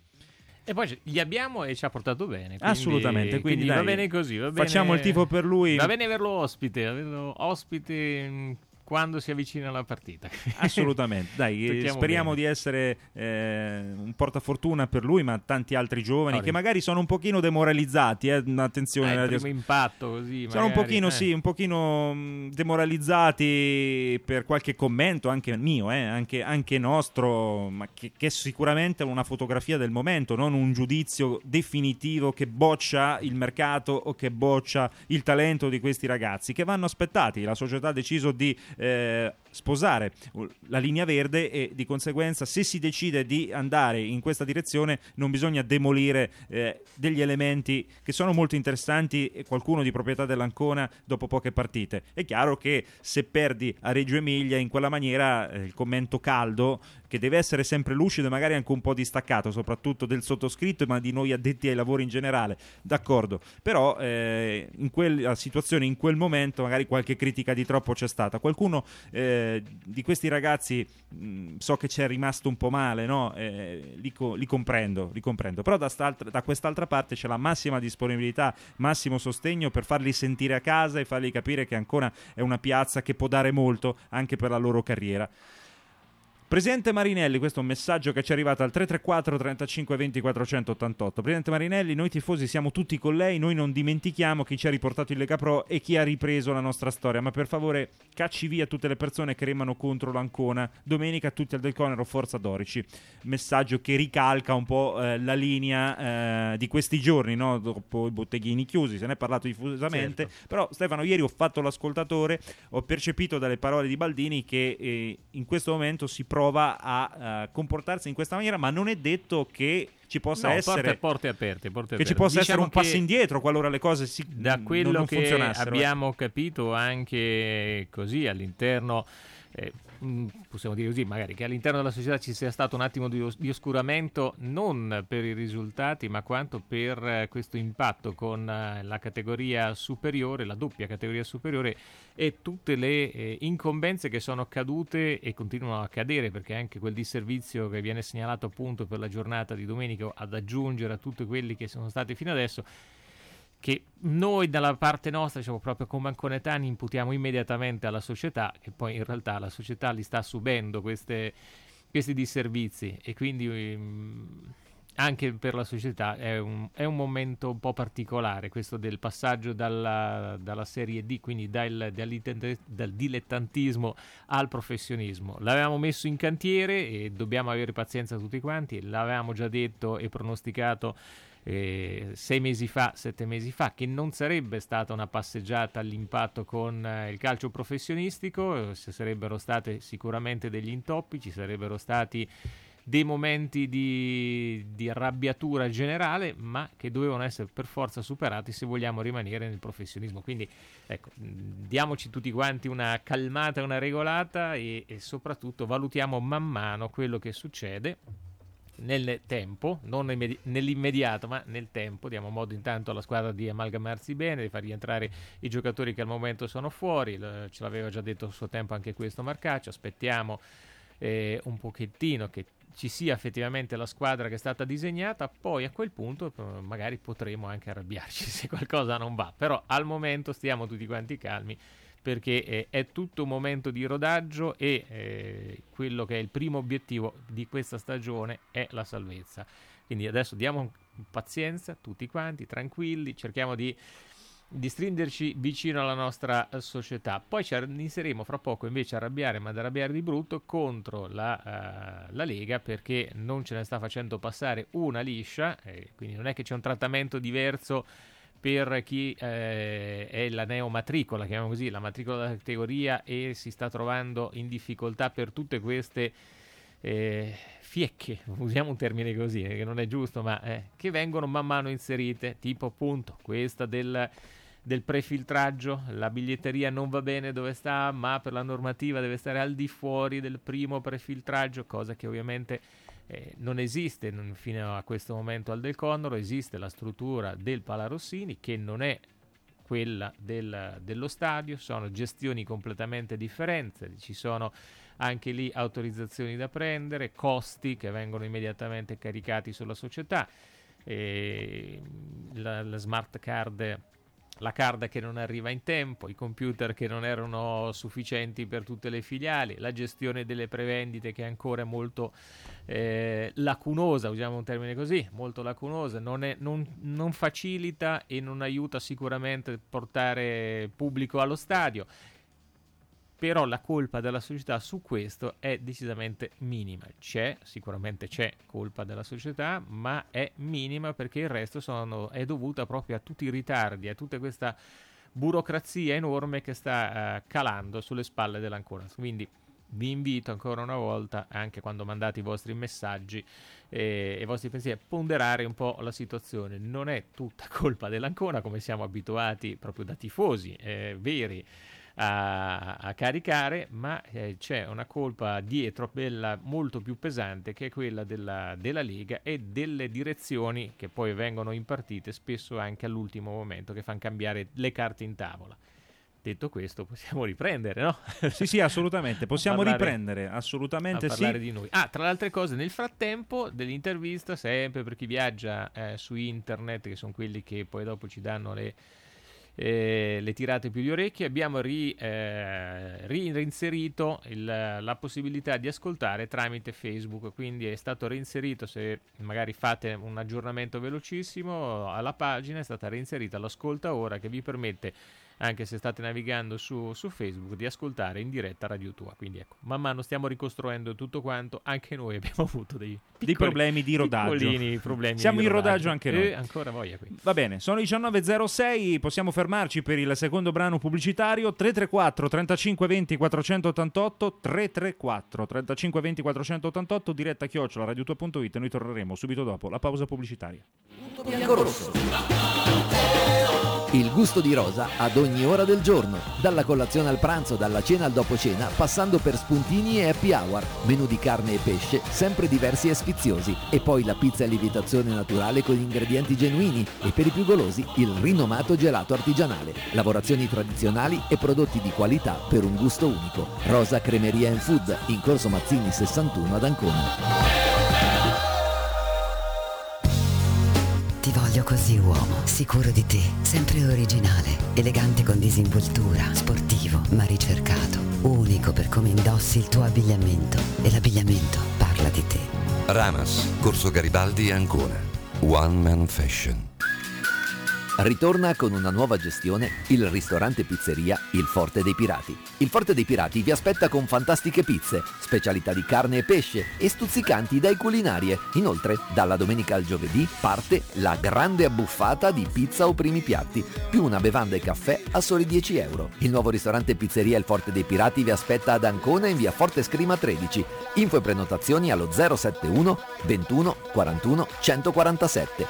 E poi gli abbiamo e ci ha portato bene. Quindi, assolutamente, quindi, quindi dai, va bene così. Va bene, facciamo il tifo per lui. Va bene averlo ospite, averlo ospite mh, quando si avvicina la partita. Assolutamente, dai, Tocchiamo speriamo bene. di essere eh, un portafortuna per lui, ma tanti altri giovani Oh, che magari sono un pochino demoralizzati, eh, attenzione, Eh, il radio- primo impatto così sono un magari, pochino, eh. sì, un pochino mh, demoralizzati per qualche commento, anche mio, eh, anche, anche nostro, ma che, che è sicuramente una fotografia del momento, non un giudizio definitivo che boccia il mercato o che boccia il talento di questi ragazzi, che vanno aspettati. La società ha deciso di eh, sposare la linea verde e di conseguenza, se si decide di andare in questa direzione, non bisogna demolire eh, degli elementi che sono molto interessanti e qualcuno di proprietà dell'Ancona dopo poche partite. È chiaro che se perdi a Reggio Emilia in quella maniera, eh, il commento caldo, che deve essere sempre lucido e magari anche un po' distaccato, soprattutto del sottoscritto, ma di noi addetti ai lavori in generale, d'accordo, però eh, in quella situazione, in quel momento, magari qualche critica di troppo c'è stata. Qualcuno eh, di questi ragazzi mh, so che c'è rimasto un po' male, no? Eh, li, co- li comprendo, li comprendo, però da, st'altra, da quest'altra parte c'è la massima disponibilità, massimo sostegno per farli sentire a casa e fargli capire che Ancona è una piazza che può dare molto anche per la loro carriera. Presidente Marinelli, questo è un messaggio che ci è arrivato al tre tre quattro trentacinque venti quattrocentottantotto. Presidente Marinelli, noi tifosi siamo tutti con lei, noi non dimentichiamo chi ci ha riportato in Lega Pro e chi ha ripreso la nostra storia, ma per favore cacci via tutte le persone che remano contro l'Ancona. Domenica tutti al Del Conero, forza Dorici. Messaggio che ricalca un po' eh, la linea eh, di questi giorni, no? Dopo i botteghini chiusi, se ne è parlato diffusamente, certo. Però Stefano, ieri ho fatto l'ascoltatore, ho percepito dalle parole di Baldini che eh, in questo momento si prova a uh, comportarsi in questa maniera, ma non è detto che ci possa no, essere porte, porte aperte, porte che aperte. ci possa diciamo essere un passo indietro qualora le cose si, da quello non, non che funzionassero. Abbiamo capito anche così all'interno, eh, possiamo dire così, magari che all'interno della società ci sia stato un attimo di, os- di oscuramento, non per i risultati ma quanto per eh, questo impatto con eh, la categoria superiore, la doppia categoria superiore e tutte le eh, incombenze che sono cadute e continuano a cadere, perché anche quel disservizio che viene segnalato appunto per la giornata di domenica ad aggiungere a tutti quelli che sono stati fino adesso, che noi dalla parte nostra, diciamo proprio come anconetani, imputiamo immediatamente alla società, che poi in realtà la società li sta subendo queste, questi disservizi, e quindi um, anche per la società è un, è un momento un po' particolare questo del passaggio dalla, dalla Serie D, quindi dal, dal dilettantismo al professionismo. L'avevamo messo in cantiere e dobbiamo avere pazienza tutti quanti, l'avevamo già detto e pronosticato Eh, sei mesi fa, sette mesi fa, che non sarebbe stata una passeggiata all'impatto con eh, il calcio professionistico, eh, ci sarebbero state sicuramente degli intoppi, ci sarebbero stati dei momenti di, di arrabbiatura generale, ma che dovevano essere per forza superati se vogliamo rimanere nel professionismo. Quindi ecco, diamoci tutti quanti una calmata, una regolata e, e soprattutto valutiamo man mano quello che succede nel tempo, non immedi- nell'immediato, ma nel tempo. Diamo modo intanto alla squadra di amalgamarsi bene, di far rientrare i giocatori che al momento sono fuori. L- ce l'aveva già detto a suo tempo anche questo Marcaccio. Aspettiamo eh, un pochettino che ci sia effettivamente la squadra che è stata disegnata, poi a quel punto eh, magari potremo anche arrabbiarci se qualcosa non va, però al momento stiamo tutti quanti calmi, perché eh, è tutto un momento di rodaggio e eh, quello che è il primo obiettivo di questa stagione è la salvezza. Quindi adesso diamo pazienza tutti quanti, tranquilli, cerchiamo di di stringerci vicino alla nostra società. Poi ci inseriremo fra poco invece a arrabbiare, ma ad arrabbiare di brutto, contro la, uh, la Lega, perché non ce ne sta facendo passare una liscia, eh, quindi non è che c'è un trattamento diverso per chi eh, è la neomatricola, chiamiamo così, la matricola della categoria, e si sta trovando in difficoltà per tutte queste eh, fiecche, usiamo un termine così, eh, che non è giusto, ma eh, che vengono man mano inserite, tipo appunto questa del del prefiltraggio. La biglietteria non va bene dove sta, ma per la normativa deve stare al di fuori del primo prefiltraggio, cosa che ovviamente eh, non esiste non, fino a questo momento al Del Condoro. Esiste la struttura del Palarossini, che non è quella del, dello stadio, sono gestioni completamente differenti, ci sono anche lì autorizzazioni da prendere, costi che vengono immediatamente caricati sulla società, e la, la smart card, la card che non arriva in tempo, i computer che non erano sufficienti per tutte le filiali, la gestione delle prevendite che è ancora molto eh, lacunosa, usiamo un termine così, molto lacunosa, non, è, non, non facilita e non aiuta sicuramente a portare pubblico allo stadio. Però la colpa della società su questo è decisamente minima. C'è, sicuramente c'è colpa della società, ma è minima, perché il resto sono, è dovuta proprio a tutti i ritardi, a tutta questa burocrazia enorme che sta uh, calando sulle spalle dell'Ancona. Quindi vi invito ancora una volta, anche quando mandate i vostri messaggi e i vostri pensieri, a ponderare un po' la situazione. Non è tutta colpa dell'Ancona, come siamo abituati proprio da tifosi eh, veri A, a caricare, ma eh, c'è una colpa dietro bella molto più pesante, che è quella della, della Lega e delle direzioni che poi vengono impartite spesso anche all'ultimo momento, che fanno cambiare le carte in tavola. Detto questo, possiamo riprendere, no? Sì, sì, assolutamente, possiamo parlare, riprendere, assolutamente a parlare sì. di noi. Ah, tra le altre cose, nel frattempo dell'intervista, sempre per chi viaggia eh, su internet, che sono quelli che poi dopo ci danno le Eh, le tirate più di orecchie, abbiamo ri, eh, reinserito il, la possibilità di ascoltare tramite Facebook, quindi è stato reinserito, se magari fate un aggiornamento velocissimo alla pagina, è stata reinserita l'ascolta ora, che vi permette, anche se state navigando su, su Facebook, di ascoltare in diretta Radio Tua. Quindi ecco, man mano stiamo ricostruendo tutto quanto, anche noi abbiamo avuto dei, piccoli, dei problemi di rodaggio. Problemi Siamo di in rodaggio, rodaggio anche noi. E ancora voglia qui. Va bene, sono le diciannove e zero sei, possiamo fermarci per il secondo brano pubblicitario. Tre tre quattro trentacinque venti quattrocentottantotto, tre tre quattro trentacinque venti quattrocentottantotto, diretta chiocciola radiotua punto it. Noi torneremo subito dopo la pausa pubblicitaria. Il gusto di Rosa ad ogni ora del giorno, dalla colazione al pranzo, dalla cena al dopo cena, passando per spuntini e happy hour, menù di carne e pesce, sempre diversi e sfiziosi, e poi la pizza a lievitazione naturale con ingredienti genuini, e per i più golosi il rinomato gelato artigianale, lavorazioni tradizionali e prodotti di qualità per un gusto unico. Rosa Cremeria and Food, in Corso Mazzini sessantuno ad Ancona. Ti voglio così, uomo, sicuro di te, sempre originale, elegante con disinvoltura, sportivo ma ricercato, unico per come indossi il tuo abbigliamento, e l'abbigliamento parla di te. Ramas, Corso Garibaldi, Ancona. One Man Fashion. Ritorna con una nuova gestione il ristorante pizzeria Il Forte dei Pirati. Il Forte dei Pirati vi aspetta con fantastiche pizze, specialità di carne e pesce e stuzzicanti idee culinarie. Inoltre, dalla domenica al giovedì parte la grande abbuffata di pizza o primi piatti, più una bevanda e caffè a soli dieci euro. Il nuovo ristorante pizzeria Il Forte dei Pirati vi aspetta ad Ancona in via Forte Scrima tredici. Info e prenotazioni allo zero sette uno ventuno quarantuno centoquarantasette.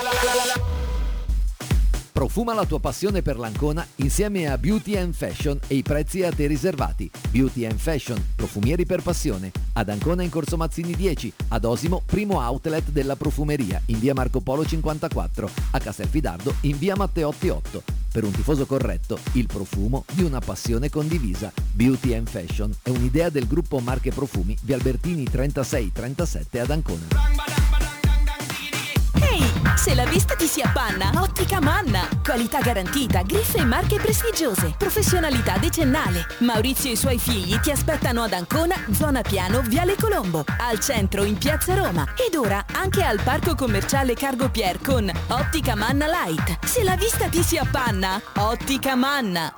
Profuma la tua passione per l'Ancona insieme a Beauty and Fashion e i prezzi a te riservati. Beauty and Fashion, profumieri per passione. Ad Ancona in Corso Mazzini dieci, ad Osimo primo outlet della profumeria in via Marco Polo cinquantaquattro, a Castelfidardo in via Matteotti otto. Per un tifoso corretto, il profumo di una passione condivisa. Beauty and Fashion è un'idea del gruppo Marche Profumi via Albertini trentasei trentasette ad Ancona. Ehi, Se la vista ti si appanna, Ottica Manna. Qualità garantita, griffe e marche prestigiose, professionalità decennale. Maurizio e i suoi figli ti aspettano ad Ancona, zona Piano, Viale Colombo, al centro in Piazza Roma ed ora anche al Parco Commerciale Cargo Pier con Ottica Manna Light. Se la vista ti si appanna, Ottica Manna.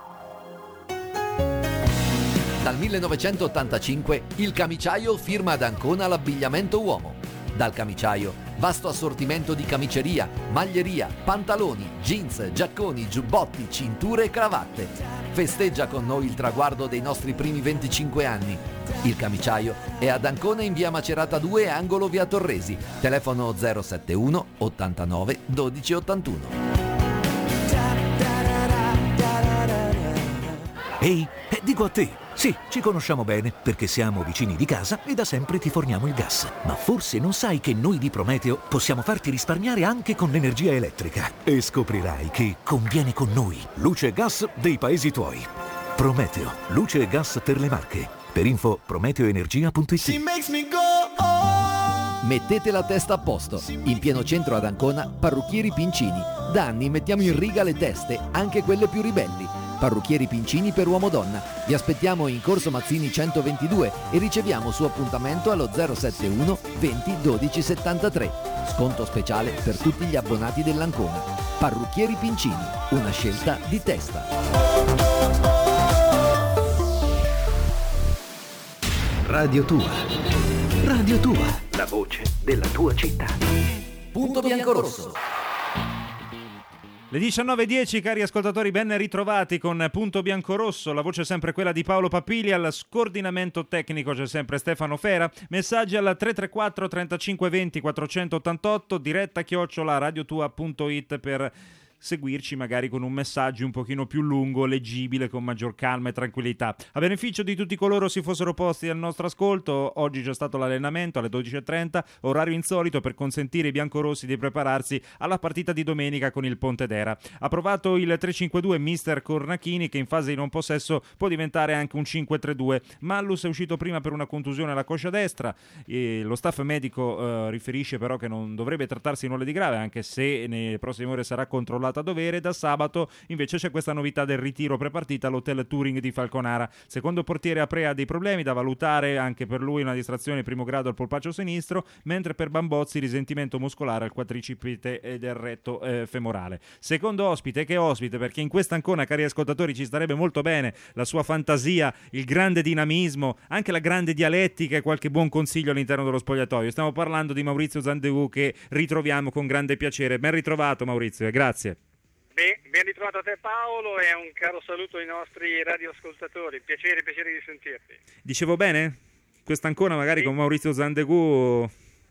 Dal millenovecentottantacinque il Camiciaio firma ad Ancona l'abbigliamento uomo. Dal Camiciaio, vasto assortimento di camiceria, maglieria, pantaloni, jeans, giacconi, giubbotti, cinture e cravatte. Festeggia con noi il traguardo dei nostri primi venticinque anni. Il Camiciaio è ad Ancona in via Macerata due, angolo via Torresi. Telefono zero sette uno ottantanove dodici ottantuno. Ehi, eh, dico a te, sì, ci conosciamo bene perché siamo vicini di casa e da sempre ti forniamo il gas. Ma forse non sai che noi di Prometeo possiamo farti risparmiare anche con l'energia elettrica. E scoprirai che conviene con noi. Luce e gas dei paesi tuoi. Prometeo, luce e gas per le Marche. Per info prometeoenergia punto it. Mettete la testa a posto. In pieno centro ad Ancona, Parrucchieri Pincini. Da anni mettiamo in riga le teste, anche quelle più ribelli. Parrucchieri Pincini per uomo-donna. Vi aspettiamo in Corso Mazzini centoventidue e riceviamo su appuntamento allo zero sette uno venti dodici settantatré. Sconto speciale per tutti gli abbonati dell'Ancona. Parrucchieri Pincini, una scelta di testa. Radio Tua. Radio Tua, la voce della tua città. Punto Biancorosso. Le diciannove e dieci, cari ascoltatori, ben ritrovati con Punto Biancorosso, la voce è sempre quella di Paolo Papili, al scordinamento tecnico c'è sempre Stefano Fera, messaggi al tre tre quattro trentacinque venti quattrocentottantotto, diretta chiocciola radiotua punto it per seguirci magari con un messaggio un pochino più lungo, leggibile, con maggior calma e tranquillità. A beneficio di tutti coloro si fossero posti al nostro ascolto, oggi c'è stato l'allenamento alle dodici e trenta, orario insolito per consentire ai biancorossi di prepararsi alla partita di domenica con il Pontedera. Ha provato il tre cinque due mister Cornachini, che in fase di non possesso può diventare anche un cinque tre due. Mallus è uscito prima per una contusione alla coscia destra, e lo staff medico eh, riferisce però che non dovrebbe trattarsi di nulla di grave, anche se nelle prossime ore sarà controllato a dovere. Da sabato invece c'è questa novità del ritiro prepartita all'hotel Touring di Falconara. Secondo portiere Aprea ha dei problemi, da valutare anche per lui una distrazione di primo grado al polpaccio sinistro, mentre per Bambozzi risentimento muscolare al quadricipite e del retto eh, femorale. Secondo ospite, che ospite, perché in questa Ancona, cari ascoltatori, ci starebbe molto bene la sua fantasia, il grande dinamismo, anche la grande dialettica e qualche buon consiglio all'interno dello spogliatoio. Stiamo parlando di Maurizio Zandegù, che ritroviamo con grande piacere. Ben ritrovato Maurizio e grazie. Ben, ben ritrovato a te Paolo e un caro saluto ai nostri radioascoltatori, piacere, piacere di sentirti. Dicevo bene? Questa Ancona magari sì, con Maurizio Zandegù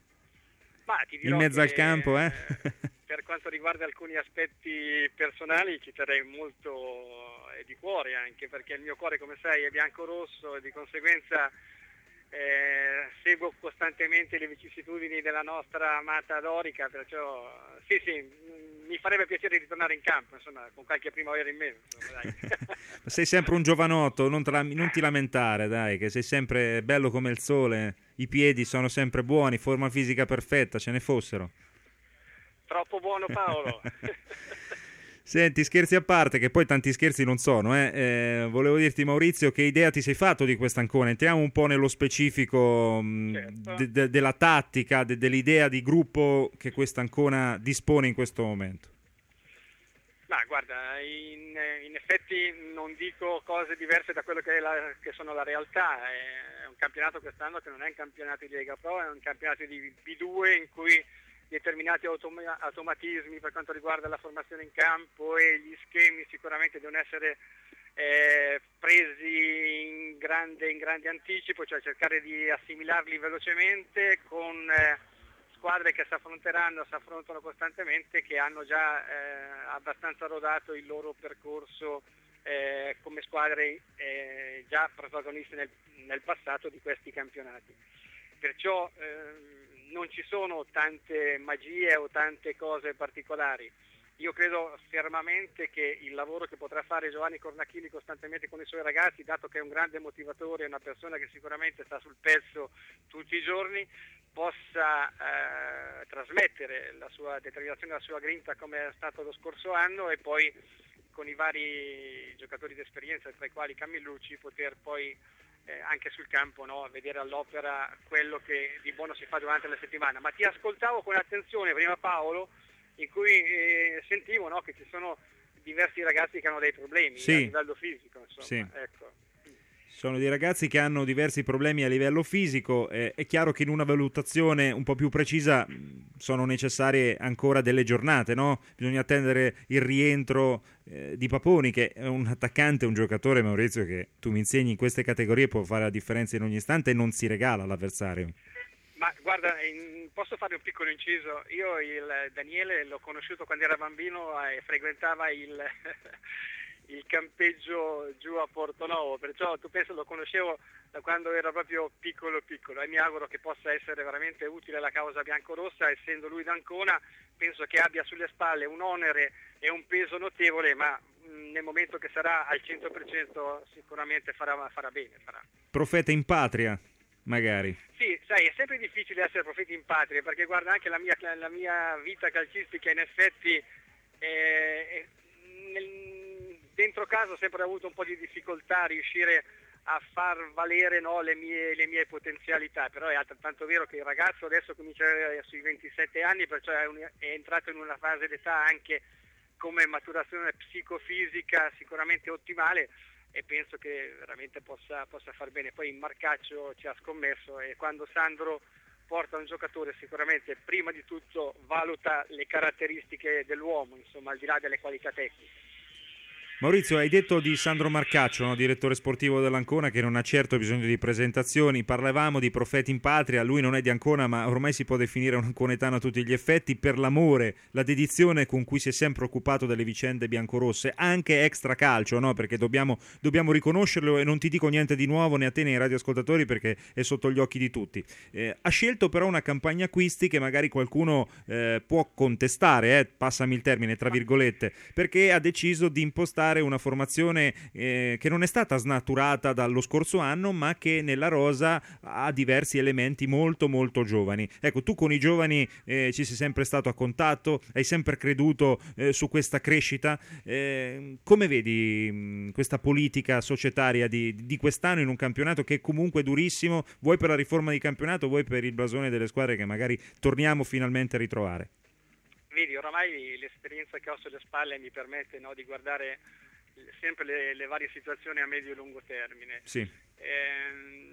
Ma ti dirò in mezzo che, al campo, eh? Per quanto riguarda alcuni aspetti personali ci terrei molto e di cuore, anche perché il mio cuore, come sai, è bianco-rosso e di conseguenza Eh, seguo costantemente le vicissitudini della nostra amata Dorica, perciò sì sì mi farebbe piacere ritornare in campo, insomma, con qualche primavera in meno, insomma, dai. Sei sempre un giovanotto, non, te la, non ti lamentare, dai, che sei sempre bello come il sole, i piedi sono sempre buoni, forma fisica perfetta, ce ne fossero. Troppo buono Paolo. Senti, scherzi a parte, che poi tanti scherzi non sono, eh. Eh, volevo dirti Maurizio, che idea ti sei fatto di questa Ancona? Entriamo un po' nello specifico mh, certo. de- de- della tattica, de- dell'idea di gruppo che questa Ancona dispone in questo momento. Ma guarda, in, in effetti non dico cose diverse da quello che, è la, che sono la realtà, è un campionato quest'anno che non è un campionato di Lega Pro, è un campionato di B due in cui determinati autom- automatismi per quanto riguarda la formazione in campo e gli schemi sicuramente devono essere eh, presi in grande, in grande anticipo, cioè cercare di assimilarli velocemente con eh, squadre che si affronteranno, si affrontano costantemente, che hanno già eh, abbastanza rodato il loro percorso eh, come squadre eh, già protagoniste nel, nel passato di questi campionati. Perciò eh, non ci sono tante magie o tante cose particolari. io credo fermamente che il lavoro che potrà fare Giovanni Cornacchini costantemente con i suoi ragazzi, dato che è un grande motivatore, è una persona che sicuramente sta sul pezzo tutti i giorni, possa eh, trasmettere la sua determinazione, la sua grinta come è stato lo scorso anno, e poi con i vari giocatori d'esperienza, tra i quali Camillucci, poter poi eh, anche sul campo, no, vedere all'opera quello che di buono si fa durante la settimana. Ma ti ascoltavo con attenzione prima, Paolo, in cui eh, sentivo, no, che ci sono diversi ragazzi che hanno dei problemi sì. a livello fisico, insomma. Sì. Ecco. Sono dei ragazzi che hanno diversi problemi a livello fisico, eh, è chiaro che in una valutazione un po' più precisa sono necessarie ancora delle giornate, no? Bisogna attendere il rientro eh, di Paponi, che è un attaccante, un giocatore, Maurizio, che tu mi insegni in queste categorie può fare la differenza in ogni istante e non si regala all'avversario. Ma guarda, in, posso fare un piccolo inciso? Io il Daniele l'ho conosciuto quando era bambino e frequentava il... il campeggio giù a Portonovo, perciò tu penso lo conoscevo da quando era proprio piccolo piccolo, e mi auguro che possa essere veramente utile alla causa biancorossa. Essendo lui d'Ancona, penso che abbia sulle spalle un onere e un peso notevole, ma mh, nel momento che sarà al cento per cento sicuramente farà, farà bene. Farà. Profeta in patria, magari. Sì, sai, è sempre difficile essere profeti in patria, perché guarda, anche la mia, la mia vita calcistica in effetti è, è, nel, dentro casa ho sempre avuto un po' di difficoltà a riuscire a far valere, no, le mie, le mie potenzialità, però è altrettanto vero che il ragazzo adesso comincia sui ventisette anni, perciò è, un, è entrato in una fase d'età anche come maturazione psicofisica sicuramente ottimale, e penso che veramente possa, possa far bene. Poi in Marcaccio ci ha scommesso, e quando Sandro porta un giocatore sicuramente prima di tutto valuta le caratteristiche dell'uomo, insomma, al di là delle qualità tecniche. Maurizio, hai detto di Sandro Marcaccio, no? Direttore sportivo dell'Ancona, che non ha certo bisogno di presentazioni. Parlavamo di profeti in patria, lui non è di Ancona, ma ormai si può definire un anconetano a tutti gli effetti, per l'amore, la dedizione con cui si è sempre occupato delle vicende biancorosse, anche extra calcio, no? Perché dobbiamo, dobbiamo riconoscerlo, e non ti dico niente di nuovo né a te né ai radioascoltatori, perché è sotto gli occhi di tutti. Eh, ha scelto però una campagna acquisti che magari qualcuno eh, può contestare, eh, passami il termine, tra virgolette, perché ha deciso di impostare una formazione eh, che non è stata snaturata dallo scorso anno, ma che nella rosa ha diversi elementi molto molto giovani. Ecco, tu con i giovani eh, ci sei sempre stato a contatto, hai sempre creduto eh, su questa crescita. Eh, come vedi mh, questa politica societaria di, di quest'anno in un campionato che è comunque durissimo, vuoi per la riforma di campionato, vuoi per il blasone delle squadre che magari torniamo finalmente a ritrovare? Vedi, oramai l'esperienza che ho sulle spalle mi permette, no, di guardare sempre le, le varie situazioni a medio e lungo termine. Sì. Ehm,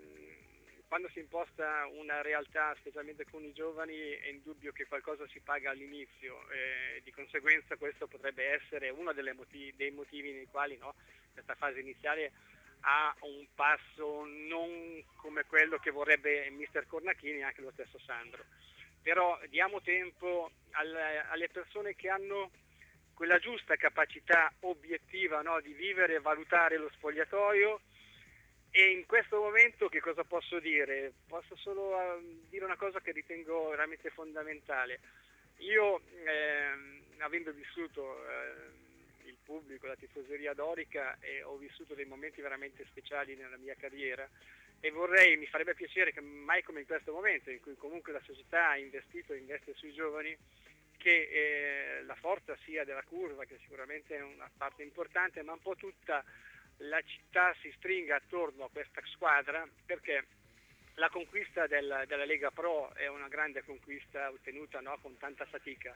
quando si imposta una realtà, specialmente con i giovani, è indubbio che qualcosa si paga all'inizio, eh, di conseguenza questo potrebbe essere uno delle motivi, dei motivi nei quali, no, questa fase iniziale ha un passo non come quello che vorrebbe mister Cornacchini e anche lo stesso Sandro. Però diamo tempo alle, alle persone che hanno quella giusta capacità obiettiva, no, di vivere e valutare lo spogliatoio, e in questo momento che cosa posso dire? Posso solo uh, dire una cosa che ritengo veramente fondamentale. Io, eh, avendo vissuto eh, il pubblico, la tifoseria dorica, e ho vissuto dei momenti veramente speciali nella mia carriera, e vorrei, mi farebbe piacere che mai come in questo momento, in cui comunque la società ha investito e investe sui giovani, che eh, la forza sia della curva, che sicuramente è una parte importante, ma un po' tutta la città si stringa attorno a questa squadra, perché la conquista del, della Lega Pro è una grande conquista ottenuta, no, con tanta fatica,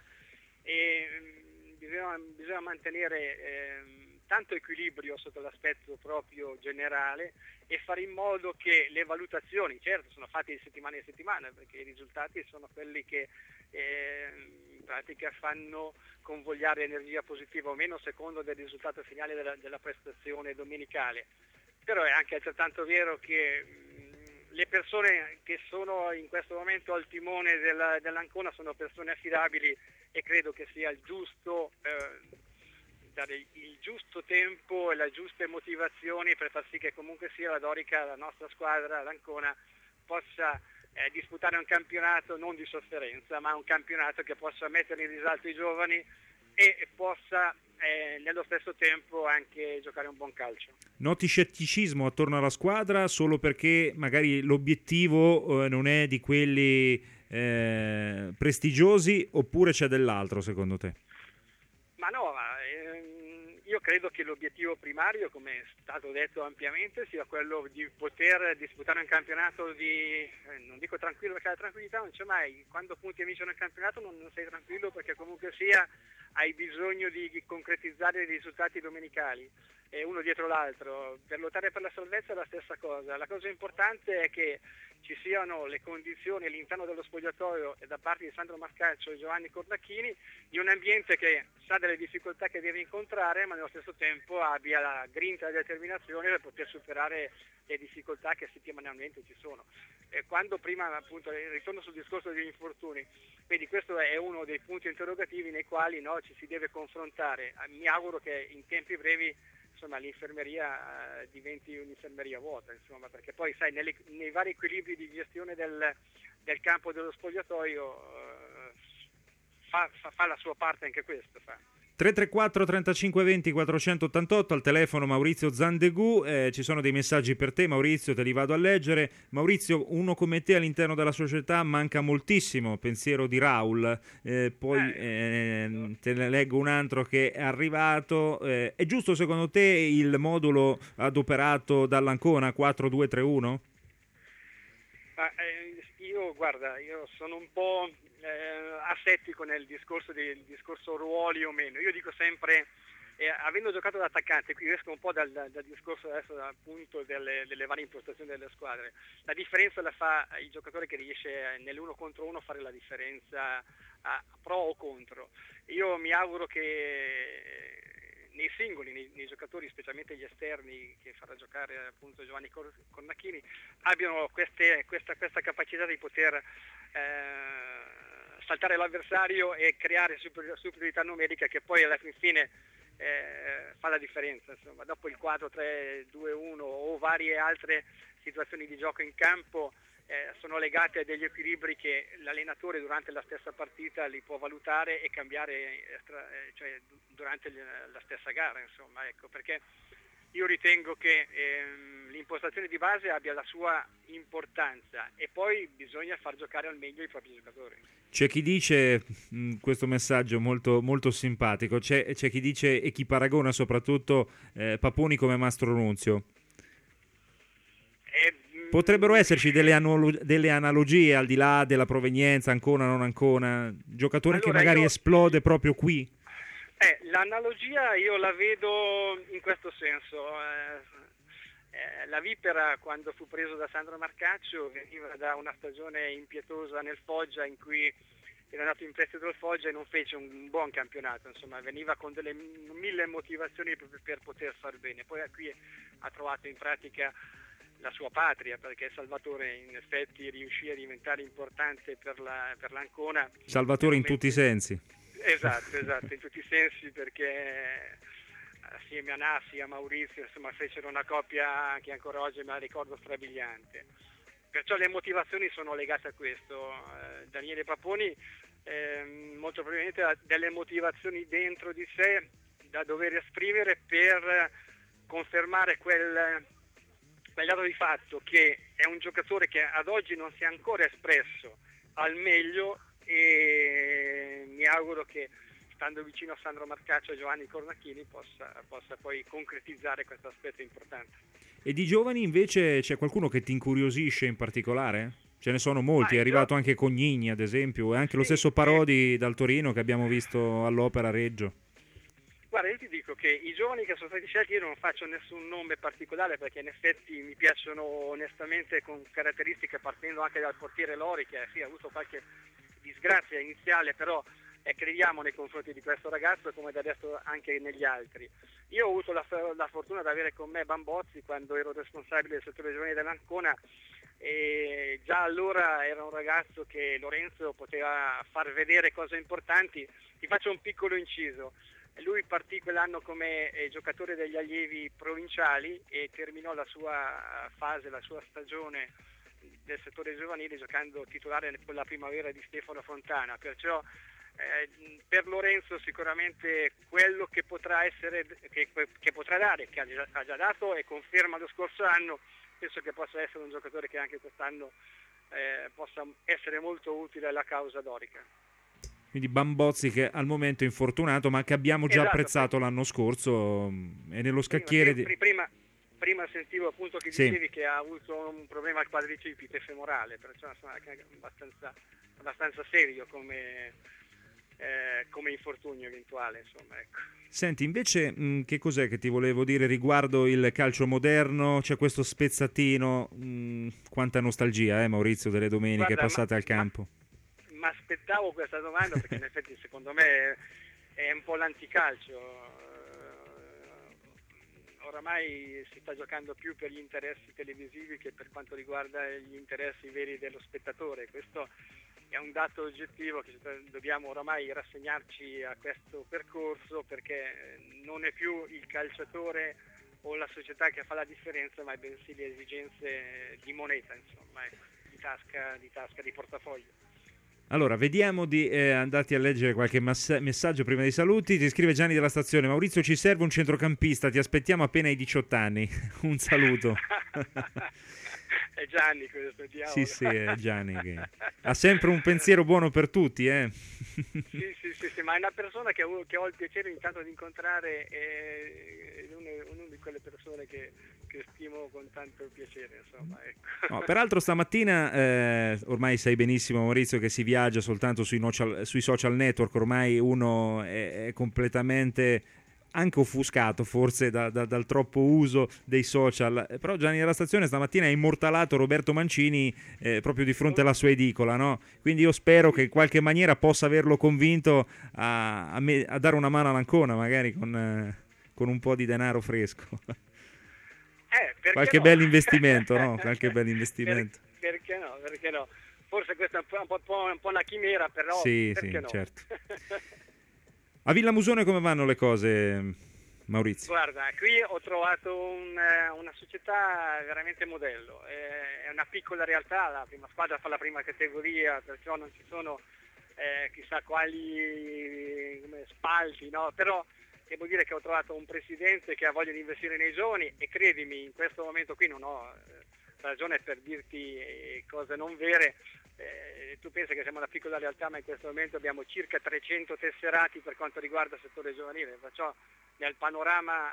e mh, bisogna, bisogna mantenere eh, tanto equilibrio sotto l'aspetto proprio generale, e fare in modo che le valutazioni, certo, sono fatte di settimana in settimana, perché i risultati sono quelli che eh, in pratica fanno convogliare energia positiva o meno secondo del risultato finale della, della prestazione domenicale. Però è anche altrettanto vero che mh, le persone che sono in questo momento al timone della, dell'Ancona sono persone affidabili, e credo che sia il giusto eh, dare il giusto tempo e le giuste motivazioni per far sì che comunque sia la Dorica, la nostra squadra, l'Ancona, possa eh, disputare un campionato non di sofferenza, ma un campionato che possa mettere in risalto i giovani, e possa eh, nello stesso tempo anche giocare un buon calcio. Noti scetticismo attorno alla squadra solo perché magari l'obiettivo eh, non è di quelli eh, prestigiosi, oppure c'è dell'altro secondo te? Ma no, ma, ehm, io credo che l'obiettivo primario, come è stato detto ampiamente, sia quello di poter disputare un campionato di, eh, non dico tranquillo perché la tranquillità non c'è mai, quando punti e vinci nel campionato non, non sei tranquillo perché comunque sia hai bisogno di concretizzare i risultati domenicali, eh, uno dietro l'altro. Per lottare per la salvezza è la stessa cosa. La cosa importante è che ci siano le condizioni all'interno dello spogliatoio e da parte di Sandro Marcaccio e Giovanni Cornacchini di un ambiente che sa delle difficoltà che deve incontrare, ma nello stesso tempo abbia la grinta e la determinazione per poter superare le difficoltà che settimanalmente ci sono. E quando prima, appunto, ritorno sul discorso degli infortuni, quindi questo è uno dei punti interrogativi nei quali no, ci si deve confrontare. Mi auguro che in tempi brevi insomma l'infermeria eh, diventi un'infermeria vuota, insomma, perché poi sai nelle, nei vari equilibri di gestione del, del campo dello spogliatoio eh, fa, fa, fa la sua parte anche questo. Fa. tre tre quattro trentacinque venti quattrocentottantotto al telefono Maurizio Zandegù, eh, ci sono dei messaggi per te Maurizio, te li vado a leggere. Maurizio, uno come te all'interno della società manca moltissimo, pensiero di Raul, eh, poi eh, te ne leggo un altro che è arrivato, eh, è giusto secondo te il modulo adoperato dall'Ancona quattro due tre uno? Ma, eh, io guarda, io sono un po' eh, asettico nel discorso del discorso ruoli o meno. Io dico sempre, eh, avendo giocato da attaccante, qui esco un po' dal, dal, dal discorso adesso appunto delle, delle varie impostazioni delle squadre. La differenza la fa il giocatore che riesce nell'uno contro uno a fare la differenza a, a pro o contro. Io mi auguro che nei singoli, nei, nei giocatori, specialmente gli esterni che farà giocare appunto Giovanni Cornacchini, abbiano queste, questa, questa capacità di poter eh, saltare l'avversario e creare super, superiorità numerica che poi alla fine eh, fa la differenza. Insomma, dopo il quattro tre due uno o varie altre situazioni di gioco in campo Eh, sono legate a degli equilibri che l'allenatore durante la stessa partita li può valutare e cambiare eh, cioè, durante la stessa gara, insomma, ecco, perché io ritengo che ehm, l'impostazione di base abbia la sua importanza e poi bisogna far giocare al meglio i propri giocatori. C'è chi dice, mh, questo messaggio molto, molto simpatico, c'è, c'è chi dice e chi paragona soprattutto eh, Paponi come Mastro Nunzio. Potrebbero esserci delle, analo- delle analogie al di là della provenienza, Ancona non Ancona, giocatore allora, che magari io... esplode proprio qui? Eh, l'analogia io la vedo in questo senso. Eh, eh, la Vipera, quando fu preso da Sandro Marcaccio, veniva da una stagione impietosa nel Foggia in cui era andato in prestito al Foggia e non fece un buon campionato, insomma veniva con delle mille motivazioni per, per poter far bene. Poi qui ha trovato in pratica la sua patria, perché Salvatore in effetti riuscì a diventare importante per, la, per l'Ancona. Salvatore in tutti i sensi. Esatto, esatto, in tutti i sensi, perché assieme a Nassi e a Maurizio insomma fecero una coppia che ancora oggi me la ricordo strabiliante. Perciò le motivazioni sono legate a questo. Eh, Daniele Paponi eh, molto probabilmente ha delle motivazioni dentro di sé da dover esprimere per confermare quel quel dato di fatto che è un giocatore che ad oggi non si è ancora espresso al meglio e mi auguro che stando vicino a Sandro Marcaccio e Giovanni Cornacchini possa, possa poi concretizzare questo aspetto importante. E di giovani invece c'è qualcuno che ti incuriosisce in particolare? Ce ne sono molti, ah, è arrivato io... anche Cognigni ad esempio e anche sì, lo stesso Parodi eh... dal Torino che abbiamo visto all'Opera Reggio. Guarda, io ti dico che i giovani che sono stati scelti io non faccio nessun nome particolare perché in effetti mi piacciono onestamente con caratteristiche partendo anche dal portiere Lori che sì, ha avuto qualche disgrazia iniziale, però eh, crediamo nei confronti di questo ragazzo come da adesso anche negli altri. Io ho avuto la, la fortuna di avere con me Bambozzi quando ero responsabile del settore giovanile dell'Ancona e già allora era un ragazzo che Lorenzo poteva far vedere cose importanti. Ti faccio un piccolo inciso. Lui partì quell'anno come eh, giocatore degli allievi provinciali e terminò la sua fase, la sua stagione del settore giovanile giocando titolare con la primavera di Stefano Fontana, perciò Eh, per Lorenzo sicuramente quello che potrà essere, che, che potrà dare, che ha già, ha già dato e conferma lo scorso anno, penso che possa essere un giocatore che anche quest'anno eh, possa essere molto utile alla causa dorica. Quindi Bambozzi che al momento è infortunato, ma che abbiamo già Esatto, apprezzato l'anno scorso, è nello scacchiere prima, di... prima, prima sentivo appunto che Sì. dicevi che ha avuto un problema al quadricipite femorale, perciò insomma, è abbastanza, abbastanza serio come, eh, come infortunio eventuale, insomma, ecco. Senti, invece mh, che cos'è che ti volevo dire riguardo il calcio moderno? C'è questo spezzatino, mh, quanta nostalgia, eh, Maurizio, delle domeniche Guarda, passate ma, al campo. Ma aspettavo questa domanda perché in effetti secondo me è, è un po' l'anticalcio. Oramai si sta giocando più per gli interessi televisivi che per quanto riguarda gli interessi veri dello spettatore. Questo è un dato oggettivo che dobbiamo oramai rassegnarci a questo percorso, perché non è più il calciatore o la società che fa la differenza, ma bensì le esigenze di moneta, insomma, ecco, di tasca, di tasca, di portafoglio. Allora, vediamo di eh, andarti a leggere qualche mass- messaggio prima dei saluti. Ti scrive Gianni della stazione: Maurizio, ci serve un centrocampista, ti aspettiamo appena ai diciotto anni. Un saluto. È Gianni questo, diavolo. Sì, sì, è Gianni che ha sempre un pensiero buono per tutti, eh. Sì, sì, sì, sì, ma è una persona che ho, che ho il piacere intanto di incontrare, è una, una di quelle persone che, che stimo con tanto piacere, insomma, ecco. No, peraltro stamattina, eh, ormai sai benissimo Maurizio che si viaggia soltanto sui, nocal, sui social network, ormai uno è, è completamente... anche offuscato forse da, da, dal troppo uso dei social, però Gianni della stazione stamattina ha immortalato Roberto Mancini eh, proprio di fronte alla sua edicola, no? Quindi io spero che in qualche maniera possa averlo convinto a, a, me, a dare una mano all'Ancona, magari con, eh, con un po' di denaro fresco. Eh, qualche no? bel investimento, no? Qualche bel investimento. Per, perché no? Perché no? Forse questa è un po', un po', un po' una chimera, però sì, perché sì, no? certo. A Villamusone come vanno le cose, Maurizio? Guarda, qui ho trovato un, una società veramente modello, è una piccola realtà, la prima squadra fa la prima categoria, perciò non ci sono eh, chissà quali come, spalti, no? Però devo dire che ho trovato un presidente che ha voglia di investire nei giovani e credimi, in questo momento qui non ho eh, ragione per dirti eh, cose non vere. Eh, tu pensi che siamo una piccola realtà, ma in questo momento abbiamo circa trecento tesserati per quanto riguarda il settore giovanile, perciò nel panorama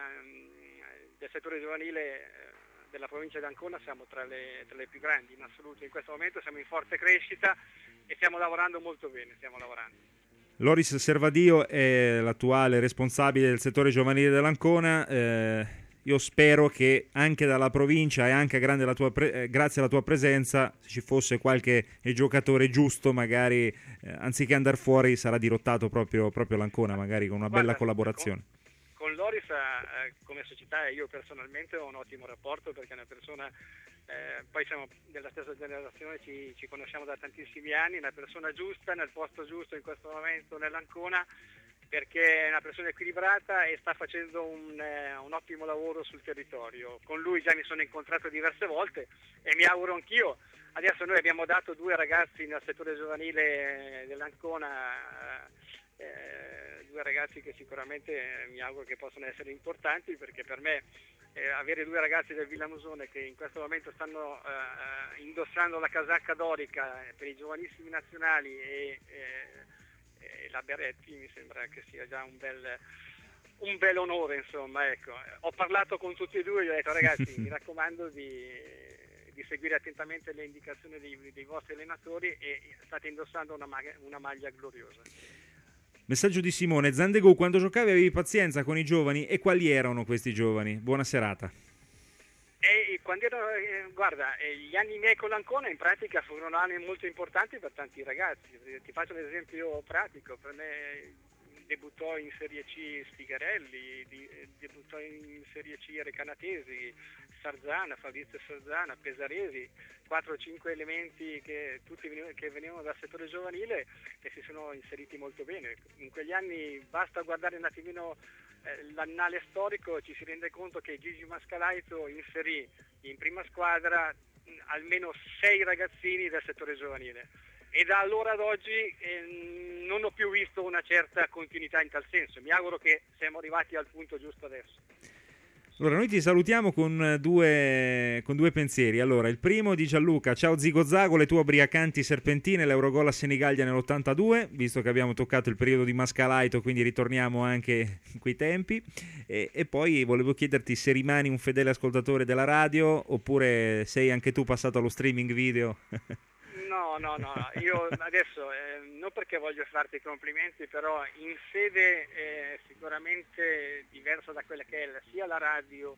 eh, del settore giovanile eh, della provincia di Ancona siamo tra le, tra le più grandi in assoluto. In questo momento siamo in forte crescita e stiamo lavorando molto bene, stiamo lavorando. Loris Servadio è l'attuale responsabile del settore giovanile dell'Ancona. Eh, io spero che anche dalla provincia e anche grande la tua pre- eh, grazie alla tua presenza ci fosse qualche giocatore giusto, magari eh, anziché andare fuori sarà dirottato proprio, proprio l'Ancona, magari con una Guarda, bella collaborazione. Con, con Loris eh, come società e io personalmente ho un ottimo rapporto, perché è una persona, eh, poi siamo della stessa generazione, ci, ci conosciamo da tantissimi anni, una persona giusta nel posto giusto in questo momento nell'Ancona, perché è una persona equilibrata e sta facendo un, eh, un ottimo lavoro sul territorio. Con lui già mi sono incontrato diverse volte e mi auguro anch'io. Adesso noi abbiamo dato due ragazzi nel settore giovanile dell'Ancona, eh, due ragazzi che sicuramente mi auguro che possano essere importanti, perché per me eh, avere due ragazzi del Villamusone che in questo momento stanno eh, indossando la casacca dorica per i giovanissimi nazionali e eh, la Beretti mi sembra che sia già un bel, un bel onore, insomma, ecco. Ho parlato con tutti e due e gli ho detto: ragazzi, mi raccomando di, di seguire attentamente le indicazioni dei, dei vostri allenatori e state indossando una, mag- una maglia gloriosa. Messaggio di Simone: Zandegù, quando giocavi avevi pazienza con i giovani, e quali erano questi giovani? Buona serata. E quando ero, eh, guarda, eh, gli anni miei con l'Ancona in pratica furono anni molto importanti per tanti ragazzi. Ti faccio un esempio pratico: per me debuttò in Serie C Stigarelli, di, debuttò in Serie C Recanatesi, Sarzana, Fabrizio Sarzana, Pesaresi, quattro o cinque elementi che tutti venivano, che venivano dal settore giovanile e si sono inseriti molto bene. In quegli anni basta guardare un attimino l'annale storico, ci si rende conto che Gigi Mascalaito inserì in prima squadra almeno sei ragazzini del settore giovanile, e da allora ad oggi eh, non ho più visto una certa continuità in tal senso. Mi auguro che siamo arrivati al punto giusto adesso. Allora, noi ti salutiamo con due, con due pensieri. Allora, il primo di Gianluca: ciao Zigo Zago, le tue ubriacanti serpentine, l'Eurogol a Senigallia nell'ottantadue, visto che abbiamo toccato il periodo di Mascalaito, quindi ritorniamo anche in quei tempi. E, e poi volevo chiederti se rimani un fedele ascoltatore della radio oppure sei anche tu passato allo streaming video. No, no, no, io adesso, eh, non perché voglio farti i complimenti, però in sede eh, sicuramente diversa da quella che è la, sia la radio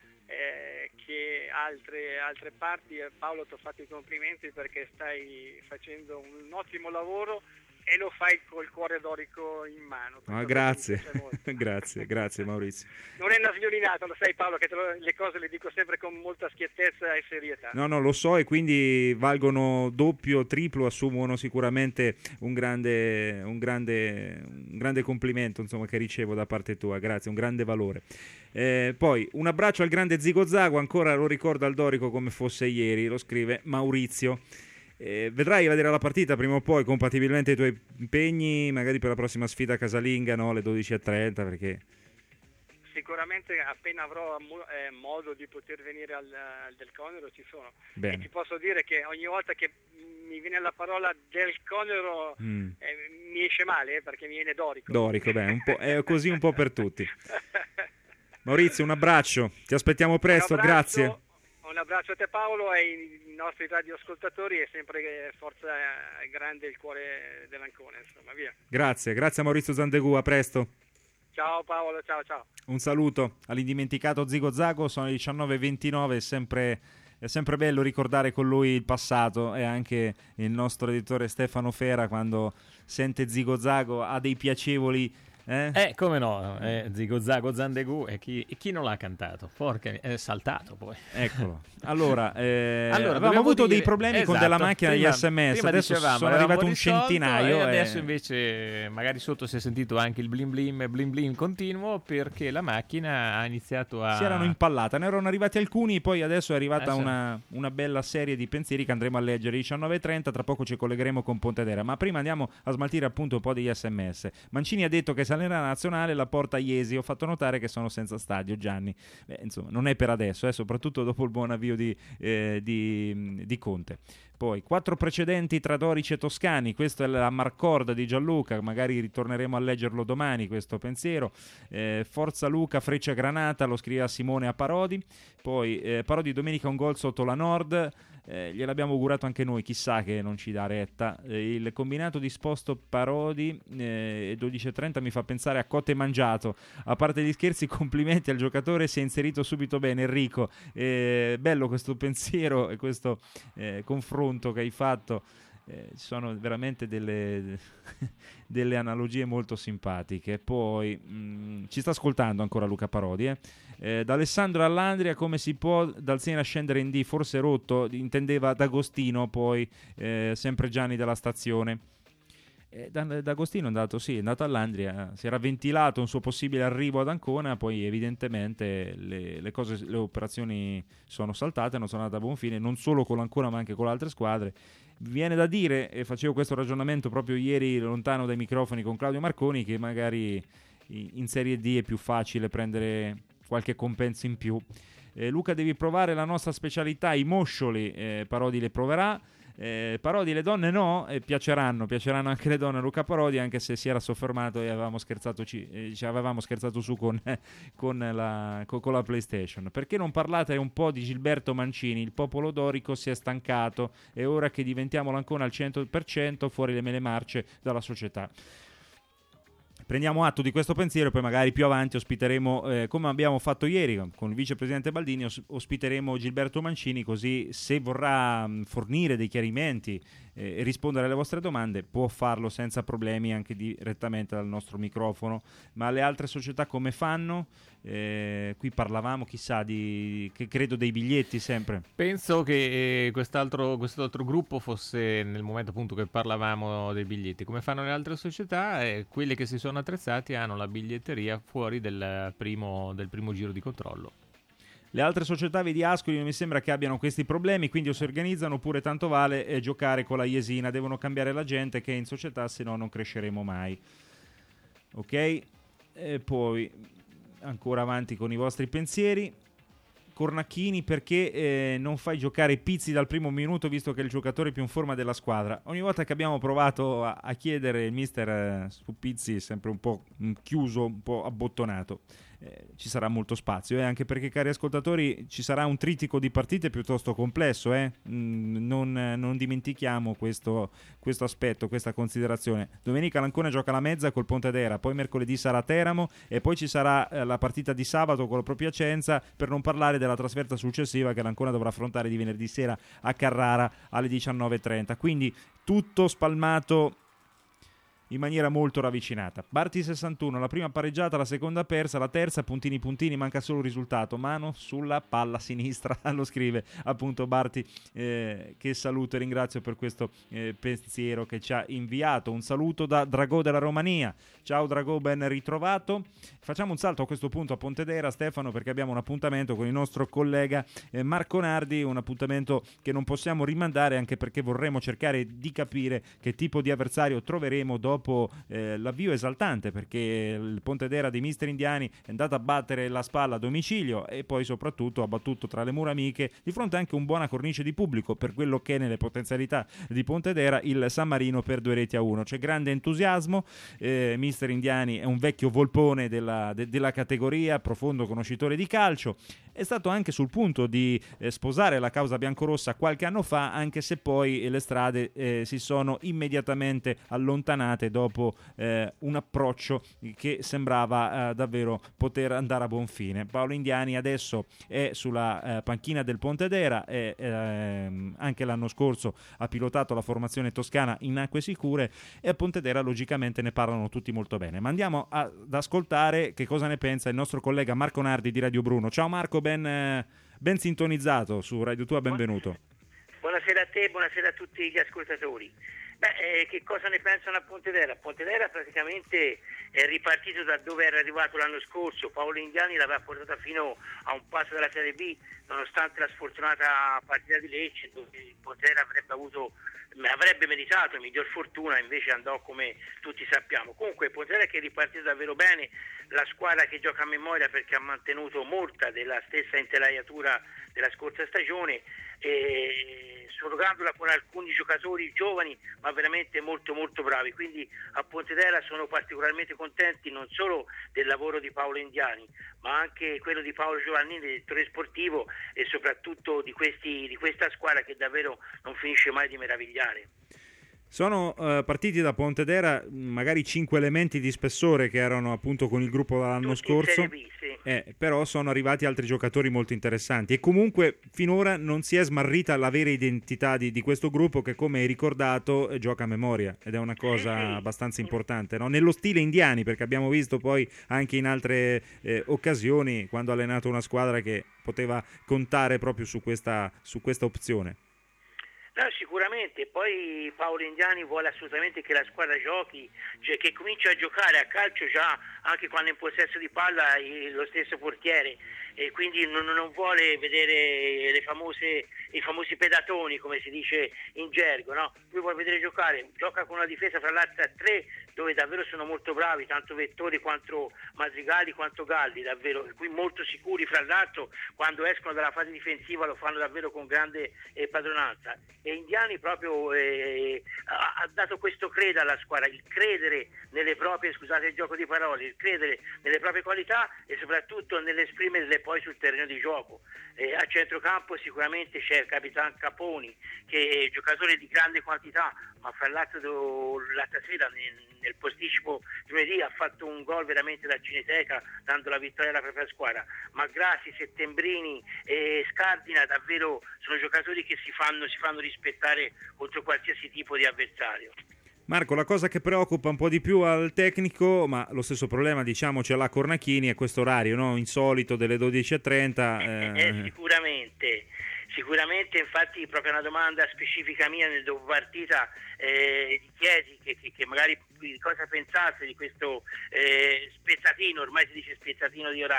eh, che altre, altre parti, eh, Paolo, ti ho fatto i complimenti perché stai facendo un ottimo lavoro e lo fai col cuore dorico in mano. Ah, grazie, grazie, grazie Maurizio. Non è una sviolinata, lo sai Paolo, che te lo, le cose le dico sempre con molta schiettezza e serietà. No, no, lo so, e quindi valgono doppio, triplo, assumono sicuramente un grande, un grande, un grande complimento, insomma, che ricevo da parte tua, grazie, un grande valore. Eh, poi un abbraccio al grande Zigo Zago, ancora lo ricordo al dorico come fosse ieri, lo scrive Maurizio. Eh, vedrai vedere la partita prima o poi, compatibilmente ai tuoi impegni, magari per la prossima sfida casalinga, no? Alle dodici e trenta, perché sicuramente appena avrò eh, modo di poter venire al, al Del Conero ci sono. Bene. E ti posso dire che ogni volta che mi viene la parola Del Conero mm. eh, mi esce male, eh, perché mi viene dorico. Dorico, beh, un po', è così un po' per tutti. Maurizio, un abbraccio, ti aspettiamo presto, un abbraccio, grazie. Un abbraccio a te Paolo e ai nostri radioascoltatori, e sempre forza grande il cuore dell'Ancona, insomma, via. Grazie, grazie a Maurizio Zandegù, a presto. Ciao Paolo, ciao ciao. Un saluto all'indimenticato Zigo Zago, sono le diciannove e ventinove, è sempre, è sempre bello ricordare con lui il passato, e anche il nostro editore Stefano Fera, quando sente Zigo Zago, ha dei piacevoli... Eh? eh, come no, eh, Zigo Zago Zandegù, e chi, e chi non l'ha cantato? Porca, è saltato poi. Eccolo. Allora, eh, allora avevamo avuto dire, dei problemi esatto, con della macchina prima, degli sms, prima adesso dicevamo, sono arrivato un risolto, centinaio. E e... adesso invece magari sotto si è sentito anche il blim blim, blim blim continuo, perché la macchina ha iniziato a... Si erano impallate, ne erano arrivati alcuni, poi adesso è arrivata eh, sì. una, una bella serie di pensieri che andremo a leggere alle diciannove e trenta, tra poco ci collegheremo con Pontedera, ma prima andiamo a smaltire appunto un po' degli sms. Mancini ha detto che Salernitana Nazionale la porta Iesi, ho fatto notare che sono senza stadio, Gianni. Beh, insomma, non è per adesso, eh, soprattutto dopo il buon avvio di, eh, di, di Conte. Poi, quattro precedenti tra dorici e toscani, questa è la Marcord di Gianluca, magari ritorneremo a leggerlo domani questo pensiero. Eh, Forza Luca, Freccia Granata, lo scriveva Simone a Parodi. Poi, eh, Parodi domenica un gol sotto la Nord, eh, gliel'abbiamo augurato anche noi, chissà che non ci dà retta. Eh, il combinato disposto Parodi eh, dodici e trenta mi fa pensare a Cotte Mangiato. A parte gli scherzi, complimenti al giocatore, si è inserito subito bene Enrico. Eh, bello questo pensiero e questo eh, confronto che hai fatto. Eh, ci sono veramente delle, delle analogie molto simpatiche. Poi mh, ci sta ascoltando ancora Luca Parodi, eh? Eh, da Alessandro all'Andria, come si può dal Siena scendere in D, forse rotto, intendeva D'Agostino, poi eh, sempre Gianni della stazione. eh, D'Agostino è andato, sì, è andato all'Andria, si era ventilato un suo possibile arrivo ad Ancona, poi evidentemente le, le cose, le operazioni sono saltate, non sono andate a buon fine, non solo con l'Ancona ma anche con le altre squadre. Viene da dire, e facevo questo ragionamento proprio ieri lontano dai microfoni con Claudio Marconi, che magari in Serie D è più facile prendere qualche compenso in più. eh, Luca, devi provare la nostra specialità, i moscioli. eh, Parodi le proverà. Eh, Parodi le donne no, e piaceranno, piaceranno anche le donne a Luca Parodi, anche se si era soffermato e avevamo scherzato, ci, eh, ci avevamo scherzato su con, eh, con, la, con, con la PlayStation. Perché non parlate un po' di Gilberto Mancini? Il popolo dorico si è stancato, è ora che diventiamo l'Ancona al cento per cento, fuori le mele marce dalla società. Prendiamo atto di questo pensiero e poi magari più avanti ospiteremo, eh, come abbiamo fatto ieri con il vicepresidente Baldini, os- ospiteremo Gilberto Mancini, così se vorrà mh, fornire dei chiarimenti eh, e rispondere alle vostre domande può farlo senza problemi anche direttamente dal nostro microfono. Ma le altre società come fanno? Eh, qui parlavamo, chissà, di che credo dei biglietti sempre. Penso che eh, quest'altro, quest'altro gruppo fosse nel momento appunto che parlavamo dei biglietti. Come fanno le altre società? Eh, quelle che si sono attrezzati hanno la biglietteria fuori del primo, del primo giro di controllo. Le altre società vedi Ascoli non mi sembra che abbiano questi problemi, quindi o si organizzano oppure tanto vale eh, giocare con la Jesina, devono cambiare la gente che è in società, se no non cresceremo mai. Ok, e poi ancora avanti con i vostri pensieri. Cornacchini, perché eh, non fai giocare Pizzi dal primo minuto visto che è il giocatore più in forma della squadra? Ogni volta che abbiamo provato a, a chiedere il mister eh, su Pizzi è sempre un po' chiuso, un po' abbottonato. Eh, ci sarà molto spazio, eh, anche perché, cari ascoltatori, ci sarà un trittico di partite piuttosto complesso, eh? mm, non, non dimentichiamo questo, questo aspetto, questa considerazione. Domenica l'Ancona gioca la mezza col Pontedera, poi mercoledì sarà Teramo e poi ci sarà eh, la partita di sabato con la Piacenza, per non parlare della trasferta successiva che l'Ancona dovrà affrontare di venerdì sera a Carrara alle diciannove e trenta, quindi tutto spalmato in maniera molto ravvicinata. Barti sessantuno, la prima pareggiata, la seconda persa, la terza puntini puntini, manca solo il risultato, mano sulla palla sinistra, lo scrive appunto Barti, eh, che saluto e ringrazio per questo eh, pensiero che ci ha inviato. Un saluto da Dragò della Romania. Ciao Dragò, ben ritrovato. Facciamo un salto a questo punto a Pontedera, Stefano, perché abbiamo un appuntamento con il nostro collega eh, Marco Nardi, un appuntamento che non possiamo rimandare, anche perché vorremmo cercare di capire che tipo di avversario troveremo dopo dopo eh, l'avvio esaltante, perché il Pontedera dei mister indiani è andato a battere la Spalla a domicilio e poi soprattutto ha battuto tra le mura amiche, di fronte anche a un buona cornice di pubblico per quello che è nelle potenzialità di Pontedera, il San Marino per due reti a uno. C'è grande entusiasmo, eh, mister indiani è un vecchio volpone della, de, della categoria, profondo conoscitore di calcio, è stato anche sul punto di eh, sposare la causa biancorossa qualche anno fa, anche se poi le strade eh, si sono immediatamente allontanate dopo eh, un approccio che sembrava eh, davvero poter andare a buon fine. Paolo Indiani adesso è sulla eh, panchina del Pontedera e eh, anche l'anno scorso ha pilotato la formazione toscana in acque sicure, e a Pontedera logicamente ne parlano tutti molto bene. Ma andiamo ad ascoltare che cosa ne pensa il nostro collega Marco Nardi di Radio Bruno. Ciao Marco, ben, eh, ben sintonizzato su Radio Tua, benvenuto. Buonasera a te, buonasera a tutti gli ascoltatori. Beh, eh, che cosa ne pensano a Pontedera? Pontedera praticamente è ripartito da dove era arrivato l'anno scorso. Paolo Indiani l'aveva portata fino a un passo dalla Serie B, nonostante la sfortunata partita di Lecce, dove Pontedera avrebbe avuto, avrebbe meritato miglior fortuna, invece andò come tutti sappiamo. Comunque Pontedera che è ripartito davvero bene, la squadra che gioca a memoria perché ha mantenuto molta della stessa intelaiatura della scorsa stagione, e surrogandola con alcuni giocatori giovani ma veramente molto molto bravi. Quindi a Pontedera sono particolarmente contenti non solo del lavoro di Paolo Indiani, ma anche quello di Paolo Giovannini, direttore sportivo, e soprattutto di, questi, di questa squadra che davvero non finisce mai di meravigliare. Sono uh, partiti da Pontedera magari cinque elementi di spessore che erano appunto con il gruppo dall'anno Tutti scorso, B, sì. eh, però sono arrivati altri giocatori molto interessanti, e comunque finora non si è smarrita la vera identità di, di questo gruppo, che, come hai ricordato, eh, gioca a memoria, ed è una cosa sì, sì. abbastanza importante, no? Nello stile Indiani, perché abbiamo visto poi anche in altre eh, occasioni quando ha allenato una squadra che poteva contare proprio su questa, su questa opzione. No, sicuramente, poi Paolo Indiani vuole assolutamente che la squadra giochi, cioè che comincia a giocare a calcio già anche quando è in possesso di palla lo stesso portiere, e quindi non, non vuole vedere le famose, i famosi pedatoni, come si dice in gergo, no? Lui vuole vedere giocare, gioca con una difesa fra l'altro a tre, dove davvero sono molto bravi, tanto Vettori quanto Madrigali quanto Galli, davvero, qui molto sicuri fra l'altro, quando escono dalla fase difensiva lo fanno davvero con grande eh, padronanza. E Indiani proprio eh, ha, ha dato questo credo alla squadra, il credere nelle proprie, scusate il gioco di parole, il credere nelle proprie qualità e soprattutto nell'esprimerle poi sul terreno di gioco. Eh, a centrocampo sicuramente c'è il Capitan Caponi, che è giocatore di grande quantità, ma fra l'altro l'altra sera nel, nel posticipo lunedì ha fatto un gol veramente da cineteca, dando la vittoria alla propria squadra. Ma Grassi, Settembrini e Scardina davvero sono giocatori che si fanno, si fanno rispettare contro qualsiasi tipo di avversario. Marco, la cosa che preoccupa un po' di più al tecnico, ma lo stesso problema diciamo ce l'ha Cornacchini, è questo orario, no? Insolito, delle dodici e trenta. Eh... Eh, sicuramente, sicuramente, infatti proprio una domanda specifica mia nel dopo partita eh, di chiesi che, che, che magari cosa pensasse di questo eh, spezzatino, ormai si dice spezzatino di orari.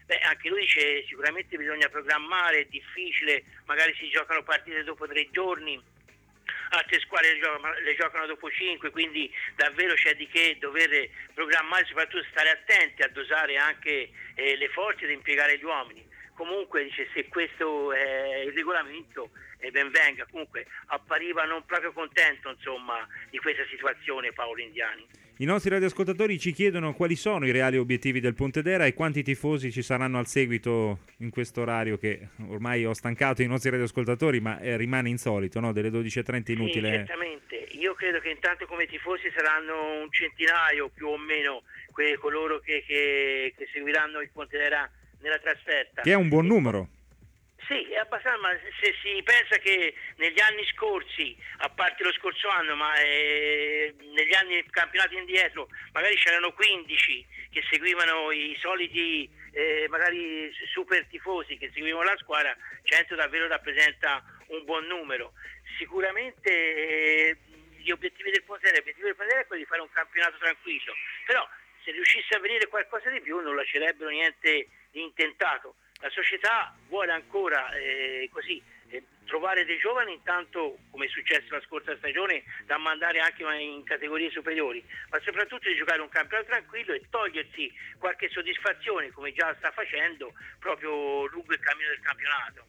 Beh, anche lui dice sicuramente bisogna programmare, è difficile, magari si giocano partite dopo tre giorni, altre squadre le giocano, le giocano dopo cinque, quindi davvero c'è di che dover programmare, soprattutto stare attenti a dosare anche eh, le forze ed impiegare gli uomini. Comunque dice, se questo è il regolamento, e ben venga. Comunque appariva non proprio contento, insomma, di questa situazione Paolo Indiani. I nostri radioascoltatori ci chiedono quali sono i reali obiettivi del Pontedera e quanti tifosi ci saranno al seguito in questo orario, che ormai ho stancato i nostri radioascoltatori, ma eh, rimane insolito, no? Delle dodici e trenta inutile. Sì, certamente. Io credo che intanto come tifosi saranno un centinaio più o meno que- coloro che, che, che seguiranno il Pontedera nella trasferta. Che è un buon numero. Sì, è abbastanza, ma se si pensa che negli anni scorsi, a parte lo scorso anno, ma eh, negli anni campionati indietro, magari c'erano quindici che seguivano i soliti eh, magari super tifosi che seguivano la squadra, cento davvero rappresenta un buon numero. Sicuramente eh, gli obiettivi del Pontedera, l'obiettivo del Pontedera è quello di fare un campionato tranquillo, però se riuscisse a venire qualcosa di più non lascerebbero niente di intentato. La società vuole ancora eh, così eh, trovare dei giovani, intanto come è successo la scorsa stagione, da mandare anche in categorie superiori, ma soprattutto di giocare un campionato tranquillo e togliersi qualche soddisfazione, come già sta facendo, proprio lungo il cammino del campionato.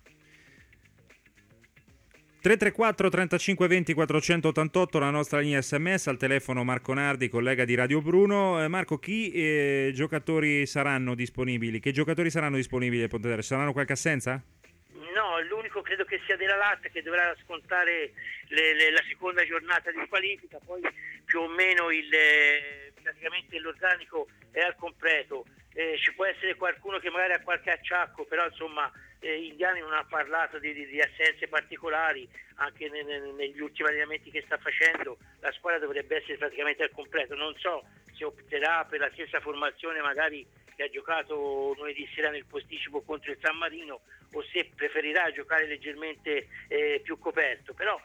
tre tre quattro trentacinque venti quattrocentottantotto la nostra linea sms, al telefono Marco Nardi, collega di Radio Bruno. Eh, Marco, chi eh, giocatori saranno disponibili? Che giocatori saranno disponibili al Pontedera? Saranno qualche assenza? No, l'unico credo che sia della Latte, che dovrà scontare le, le, la seconda giornata di qualifica, poi più o meno il, praticamente l'organico è al completo. Eh, ci può essere qualcuno che magari ha qualche acciacco, però insomma eh, Indiani non ha parlato di, di, di assenze particolari, anche ne, ne, negli ultimi allenamenti che sta facendo la squadra dovrebbe essere praticamente al completo. Non so se opterà per la stessa formazione magari che ha giocato lunedì sera nel posticipo contro il San Marino, o se preferirà giocare leggermente eh, più coperto, però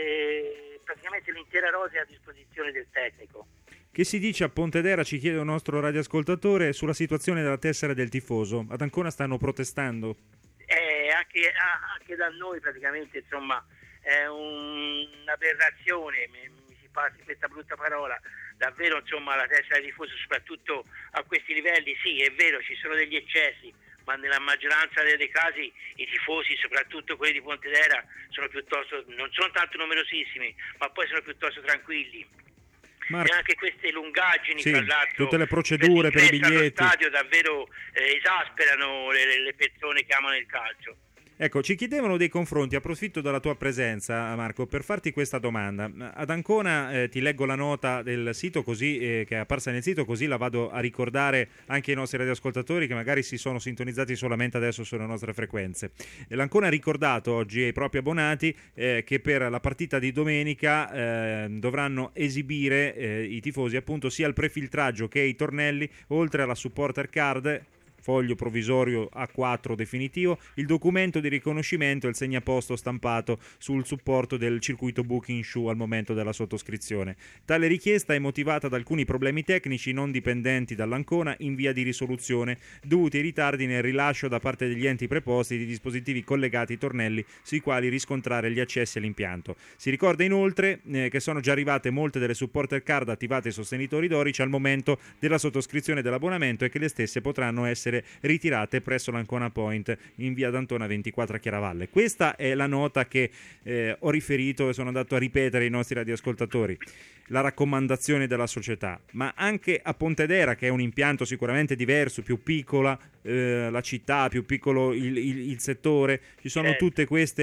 eh, praticamente l'intera rosa è a disposizione del tecnico. Che si dice a Pontedera, ci chiede un nostro radioascoltatore, sulla situazione della tessera del tifoso? Ad Ancona stanno protestando. Eh, anche, anche da noi praticamente, insomma, è un, un'aberrazione, mi, mi si passi questa brutta parola, davvero, insomma, la tessera del tifoso, soprattutto a questi livelli, sì, è vero, ci sono degli eccessi, ma nella maggioranza dei casi i tifosi, soprattutto quelli di Pontedera, sono piuttosto, non sono tanto numerosissimi, ma poi sono piuttosto tranquilli. Marco. E anche queste lungaggini, sì, tra l'altro, tutte le procedure per, per i biglietti allo stadio davvero eh, esasperano le, le persone che amano il calcio. Ecco, ci chiedevano dei confronti, approfitto della tua presenza, Marco, per farti questa domanda. Ad Ancona eh, ti leggo la nota del sito, così eh, che è apparsa nel sito, così la vado a ricordare anche ai nostri radioascoltatori che magari si sono sintonizzati solamente adesso sulle nostre frequenze. L'Ancona ha ricordato oggi ai propri abbonati eh, che per la partita di domenica eh, dovranno esibire eh, i tifosi appunto sia il prefiltraggio che i tornelli, oltre alla supporter card, foglio provvisorio A quattro definitivo, il documento di riconoscimento e il segnaposto stampato sul supporto del circuito Booking Shoe al momento della sottoscrizione. Tale richiesta è motivata da alcuni problemi tecnici non dipendenti dall'Ancona in via di risoluzione, dovuti ai ritardi nel rilascio da parte degli enti preposti di dispositivi collegati ai tornelli sui quali riscontrare gli accessi all'impianto. Si ricorda inoltre eh, che sono già arrivate molte delle supporter card attivate ai sostenitori dorici al momento della sottoscrizione dell'abbonamento e che le stesse potranno essere ritirate presso l'Ancona Point in via D'Antona ventiquattro a Chiaravalle. Questa è la nota che eh, ho riferito e sono andato a ripetere ai nostri radioascoltatori, la raccomandazione della società, ma anche a Pontedera, che è un impianto sicuramente diverso, più piccola eh, la città, più piccolo il, il, il settore, ci sono tutte queste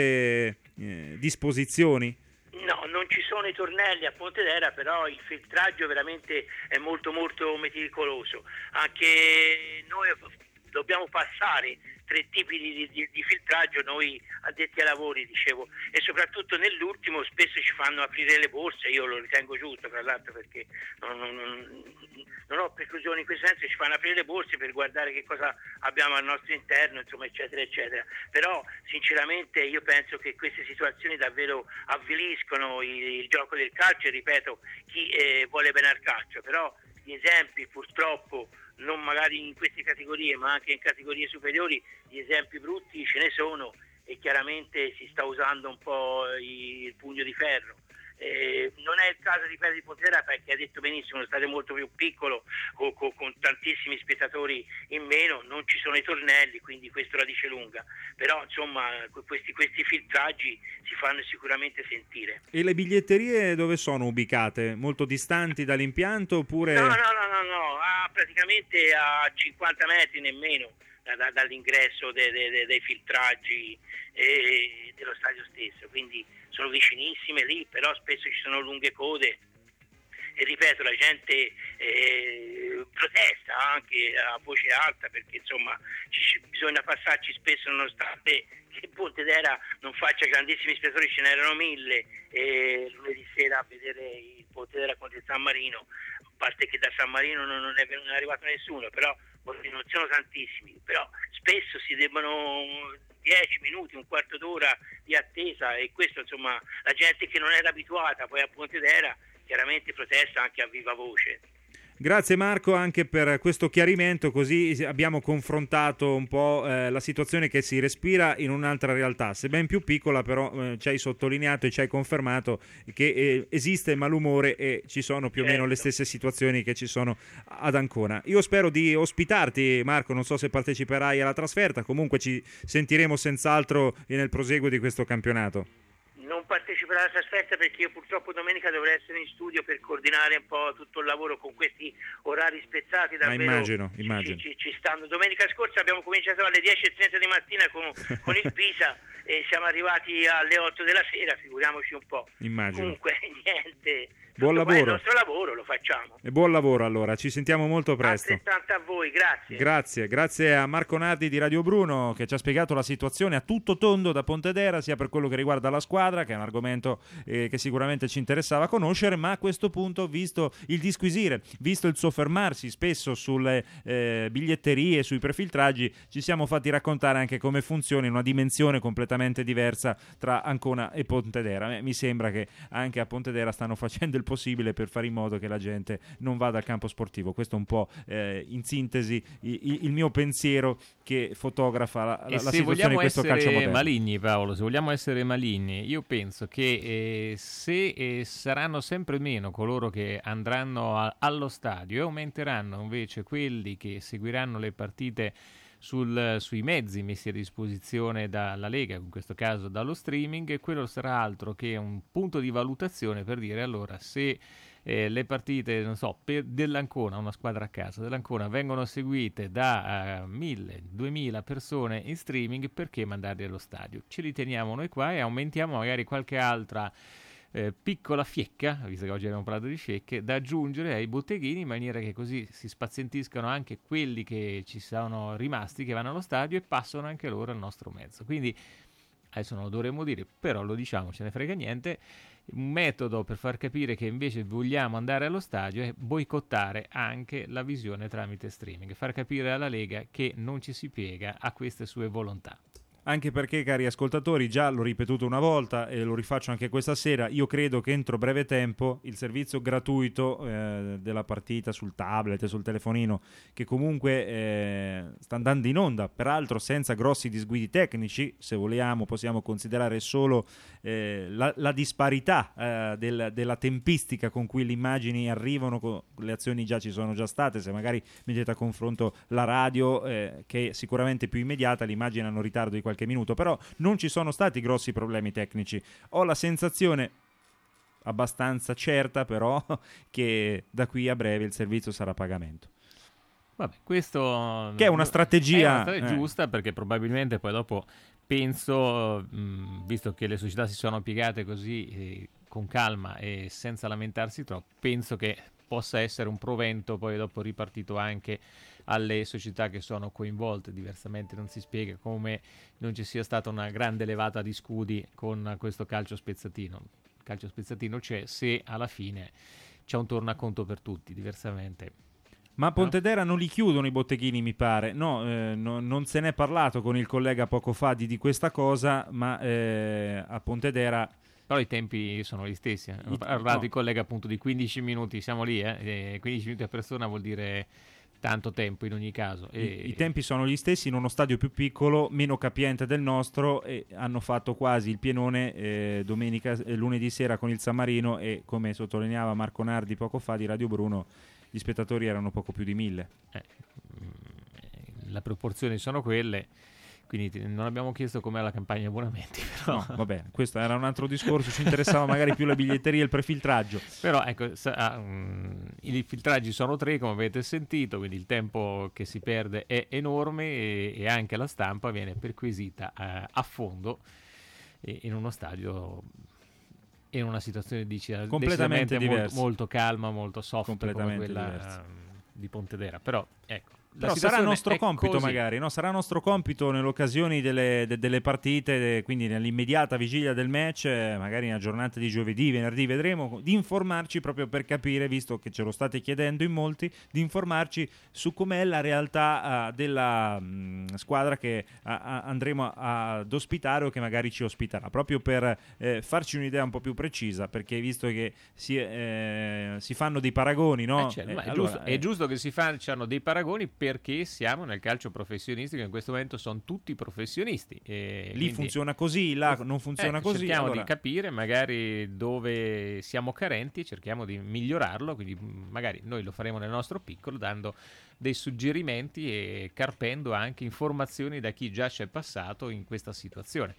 eh, disposizioni? No, non ci sono i tornelli a Pontedera, però il filtraggio veramente è molto molto meticoloso. Anche noi dobbiamo passare tre tipi di, di, di filtraggio, noi addetti ai lavori, dicevo, e soprattutto nell'ultimo spesso ci fanno aprire le borse, io lo ritengo giusto tra l'altro perché non, non, non ho preclusioni in questo senso, ci fanno aprire le borse per guardare che cosa abbiamo al nostro interno, insomma, eccetera eccetera, però sinceramente io penso che queste situazioni davvero avviliscono il, il gioco del calcio e ripeto, chi eh, vuole bene al calcio, però gli esempi purtroppo non magari in queste categorie ma anche in categorie superiori, di esempi brutti ce ne sono e chiaramente si sta usando un po' il pugno di ferro. Eh, non è il caso di Pedro di Pontedera perché ha detto benissimo, è uno stadio molto più piccolo con, con, con tantissimi spettatori in meno, non ci sono i tornelli, quindi questo la dice lunga, però insomma questi, questi filtraggi si fanno sicuramente sentire. E le biglietterie dove sono ubicate? Molto distanti dall'impianto oppure... No, no, no, no, no. Ah, praticamente a cinquanta metri nemmeno da, da, dall'ingresso de, de, de, dei filtraggi e dello stadio stesso, quindi sono vicinissime lì, però spesso ci sono lunghe code e ripeto, la gente eh, protesta anche a voce alta perché insomma ci, bisogna passarci spesso, nonostante che Pontedera non faccia grandissimi spettatori, ce n'erano mille e lunedì sera a vedere il Pontedera contro il San Marino, a parte che da San Marino non, non, è, non è arrivato nessuno, però non sono tantissimi, però spesso si debbono dieci minuti, un quarto d'ora di attesa e questo insomma la gente che non era abituata poi a Pontedera chiaramente protesta anche a viva voce. Grazie Marco anche per questo chiarimento, così abbiamo confrontato un po' eh, la situazione che si respira in un'altra realtà, sebbene più piccola, però eh, ci hai sottolineato e ci hai confermato che eh, esiste malumore e ci sono più o meno le stesse situazioni che ci sono ad Ancona. Io spero di ospitarti Marco, non so se parteciperai alla trasferta, comunque ci sentiremo senz'altro nel proseguo di questo campionato. Non parteciperò alla trasferta perché io purtroppo domenica dovrei essere in studio per coordinare un po' tutto il lavoro con questi orari spezzati davvero. Ma immagino, immagino. Ci, ci, ci stanno. Domenica scorsa abbiamo cominciato alle dieci e trenta di mattina con, con il Pisa e siamo arrivati alle otto della sera, figuriamoci un po'. Immagino. Comunque niente. Buon lavoro. Il nostro lavoro lo facciamo. E buon lavoro allora, ci sentiamo molto presto. Altrettanto a voi, grazie. Grazie, grazie a Marco Nardi di Radio Bruno che ci ha spiegato la situazione a tutto tondo da Pontedera, sia per quello che riguarda la squadra, che è un argomento eh, che sicuramente ci interessava conoscere, ma a questo punto, visto il disquisire, visto il soffermarsi spesso sulle eh, biglietterie, sui prefiltraggi, ci siamo fatti raccontare anche come funziona in una dimensione completamente diversa tra Ancona e Pontedera. Eh, mi sembra che anche a Pontedera stanno facendo il possibile per fare in modo che la gente non vada al campo sportivo. Questo è un po' eh, in sintesi il, il mio pensiero che fotografa la, la, la situazione di questo calcio moderno. Se vogliamo essere maligni, Paolo, se vogliamo essere maligni, io penso che eh, se eh, saranno sempre meno coloro che andranno a, allo stadio e aumenteranno invece quelli che seguiranno le partite Sul, sui mezzi messi a disposizione dalla Lega, in questo caso dallo streaming, e quello sarà altro che un punto di valutazione per dire allora se eh, le partite, non so, per dell'Ancona, una squadra a caso, dell'Ancona vengono seguite da uh, mille, duemila persone in streaming, perché mandarli allo stadio? Ci riteniamo noi qua e aumentiamo magari qualche altra Eh, piccola fiecca, visto che oggi abbiamo parlato di fiecche, da aggiungere ai botteghini in maniera che così si spazientiscano anche quelli che ci sono rimasti, che vanno allo stadio e passano anche loro al nostro mezzo. Quindi adesso non lo dovremmo dire, però lo diciamo, ce ne frega niente. Un metodo per far capire che invece vogliamo andare allo stadio è boicottare anche la visione tramite streaming, far capire alla Lega che non ci si piega a queste sue volontà. Anche perché, cari ascoltatori, già l'ho ripetuto una volta e lo rifaccio anche questa sera, io credo che entro breve tempo il servizio gratuito eh, della partita sul tablet e sul telefonino, che comunque eh, sta andando in onda, peraltro senza grossi disguidi tecnici, se vogliamo possiamo considerare solo eh, la, la disparità eh, del, della tempistica con cui le immagini arrivano, con, le azioni già ci sono già state, se magari mettete a confronto la radio eh, che è sicuramente più immediata, l'immagine hanno ritardo di qualche minuto, però non ci sono stati grossi problemi tecnici. Ho la sensazione abbastanza certa però che da qui a breve il servizio sarà a pagamento. Vabbè, questo che è una strategia, è una strategia eh. giusta, perché probabilmente poi dopo penso, mh, visto che le società si sono piegate così eh, con calma e senza lamentarsi troppo, penso che possa essere un provento poi dopo ripartito anche alle società che sono coinvolte. Diversamente non si spiega come non ci sia stata una grande levata di scudi con questo calcio spezzatino. Il calcio spezzatino c'è se alla fine c'è un tornaconto per tutti, diversamente. Ma a Pontedera non li chiudono i botteghini, mi pare. No, eh, no, non se n'è parlato con il collega poco fa di, di questa cosa, ma eh, a Pontedera... Però i tempi sono gli stessi. Ho parlato no. di collega appunto di quindici minuti, siamo lì, eh? quindici minuti a persona vuol dire tanto tempo in ogni caso. E... I, I tempi sono gli stessi, in uno stadio più piccolo, meno capiente del nostro, e hanno fatto quasi il pienone eh, domenica e eh, lunedì sera con il San Marino, e come sottolineava Marco Nardi poco fa di Radio Bruno, gli spettatori erano poco più di mille. Eh, le proporzioni sono quelle. Quindi non abbiamo chiesto com'è la campagna abbonamenti, però... No, vabbè, questo era un altro discorso, ci interessava magari più la biglietteria e il prefiltraggio. Però ecco, sa, um, i filtraggi sono tre, come avete sentito, quindi il tempo che si perde è enorme, e, e anche la stampa viene perquisita uh, a fondo e, in uno stadio, in una situazione dici, completamente molto, diversa, molto calma, molto soft, completamente come quella diversa. um, di Pontedera. Però ecco, Però sarà nostro compito così. magari, no? Sarà nostro compito nelle occasioni delle, de, delle partite, de, quindi nell'immediata vigilia del match, eh, magari nella giornata di giovedì, venerdì, vedremo, di informarci proprio per capire, visto che ce lo state chiedendo in molti, di informarci su com'è la realtà uh, della mh, squadra che uh, andremo a, ad ospitare o che magari ci ospiterà, proprio per eh, farci un'idea un po' più precisa, perché visto che si, eh, si fanno dei paragoni, no? Eh, certo, eh, ma è, allora, giusto, eh, è giusto che si facciano dei paragoni, perché siamo nel calcio professionistico, in questo momento sono tutti professionisti. E lì quindi, funziona così, là non funziona eh, così. Cerchiamo allora... di capire magari dove siamo carenti e cerchiamo di migliorarlo, quindi magari noi lo faremo nel nostro piccolo, dando dei suggerimenti e carpendo anche informazioni da chi già c'è passato in questa situazione,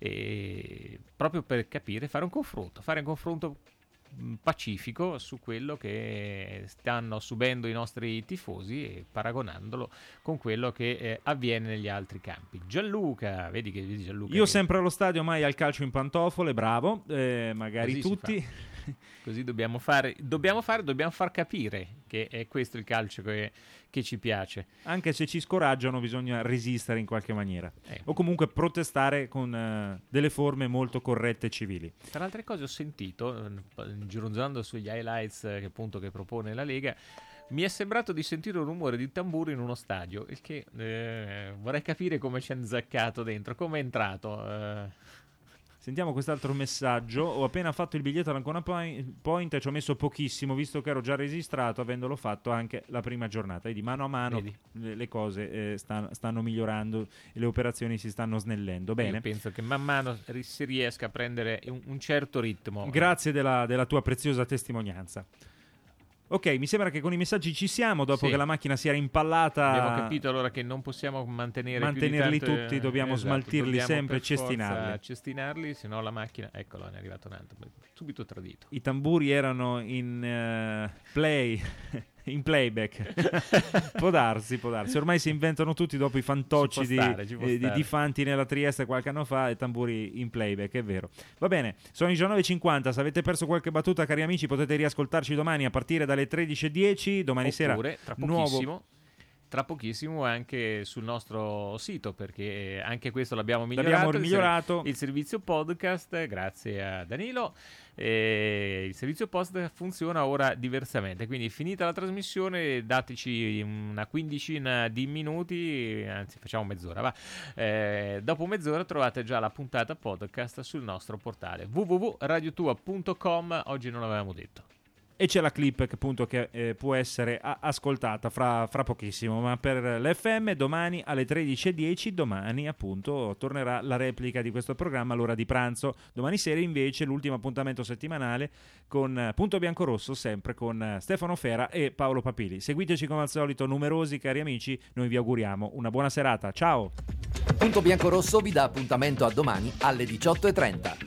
e proprio per capire, fare un confronto, fare un confronto pacifico su quello che stanno subendo i nostri tifosi e paragonandolo con quello che eh, avviene negli altri campi. Gianluca, vedi che vedi Gianluca io che... sempre allo stadio, mai al calcio in pantofole, bravo, eh, magari Così tutti così dobbiamo fare, dobbiamo fare, dobbiamo far capire che è questo il calcio che, che ci piace. Anche se ci scoraggiano bisogna resistere in qualche maniera, eh. o comunque protestare con uh, delle forme molto corrette e civili. Tra altre cose ho sentito, gironzando sugli highlights che appunto che propone la Lega, mi è sembrato di sentire un rumore di tamburo in uno stadio, il che eh, vorrei capire come ci hanno zaccato dentro, come è entrato. Eh. Sentiamo quest'altro messaggio. Ho appena fatto il biglietto all'Ancona Point e ci ho messo pochissimo, visto che ero già registrato, avendolo fatto anche la prima giornata. Vedi, mano a mano le, le cose eh, stanno, stanno migliorando e le operazioni si stanno snellendo. Bene. Io penso che man mano si riesca a prendere un, un certo ritmo. Grazie della, della tua preziosa testimonianza. Ok, mi sembra che con i messaggi ci siamo, dopo sì. che la macchina si era impallata. Abbiamo capito allora che non possiamo mantenere mantenerli più di tanto, tutti, dobbiamo esatto, smaltirli dobbiamo sempre, per forza cestinarli. cestinarli, se no la macchina, eccolo, ne è arrivato un altro, subito tradito. I tamburi erano in uh, play, in playback. può darsi, può darsi. Ormai si inventano tutti dopo i fantocci di, stare, eh, di, di Fanti nella Trieste qualche anno fa, e tamburi in playback, è vero. Va bene, sono i diciannove e cinquanta, se avete perso qualche battuta, cari amici, potete riascoltarci domani a partire dalle tredici e dieci, domani Oppure, sera tra pochissimo, nuovo... tra pochissimo anche sul nostro sito, perché anche questo l'abbiamo migliorato, l'abbiamo migliorato. Il, il servizio podcast, grazie a Danilo, e il servizio podcast funziona ora diversamente, quindi finita la trasmissione dateci una quindicina di minuti, anzi facciamo mezz'ora, va. Eh, dopo mezz'ora trovate già la puntata podcast sul nostro portale w w w punto radio tua punto com. Oggi non l'avevamo detto. E c'è la clip che appunto che eh, può essere a- ascoltata fra, fra pochissimo, ma per l'F M domani alle tredici e dieci, domani appunto tornerà la replica di questo programma all'ora di pranzo. Domani sera invece l'ultimo appuntamento settimanale con eh, Punto Biancorosso, sempre con eh, Stefano Fera e Paolo Papili. Seguiteci come al solito, numerosi cari amici, noi vi auguriamo una buona serata, ciao! Punto Biancorosso vi dà appuntamento a domani alle diciotto e trenta.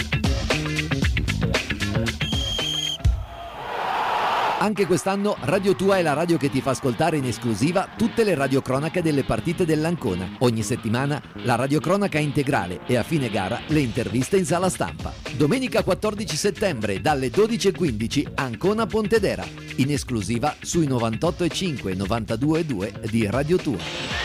Anche quest'anno Radio Tua è la radio che ti fa ascoltare in esclusiva tutte le radiocronache delle partite dell'Ancona. Ogni settimana la radiocronaca integrale e a fine gara le interviste in sala stampa. Domenica quattordici settembre dalle dodici e quindici Ancona Pontedera, in esclusiva sui novantotto e cinque e novantadue e due di Radio Tua.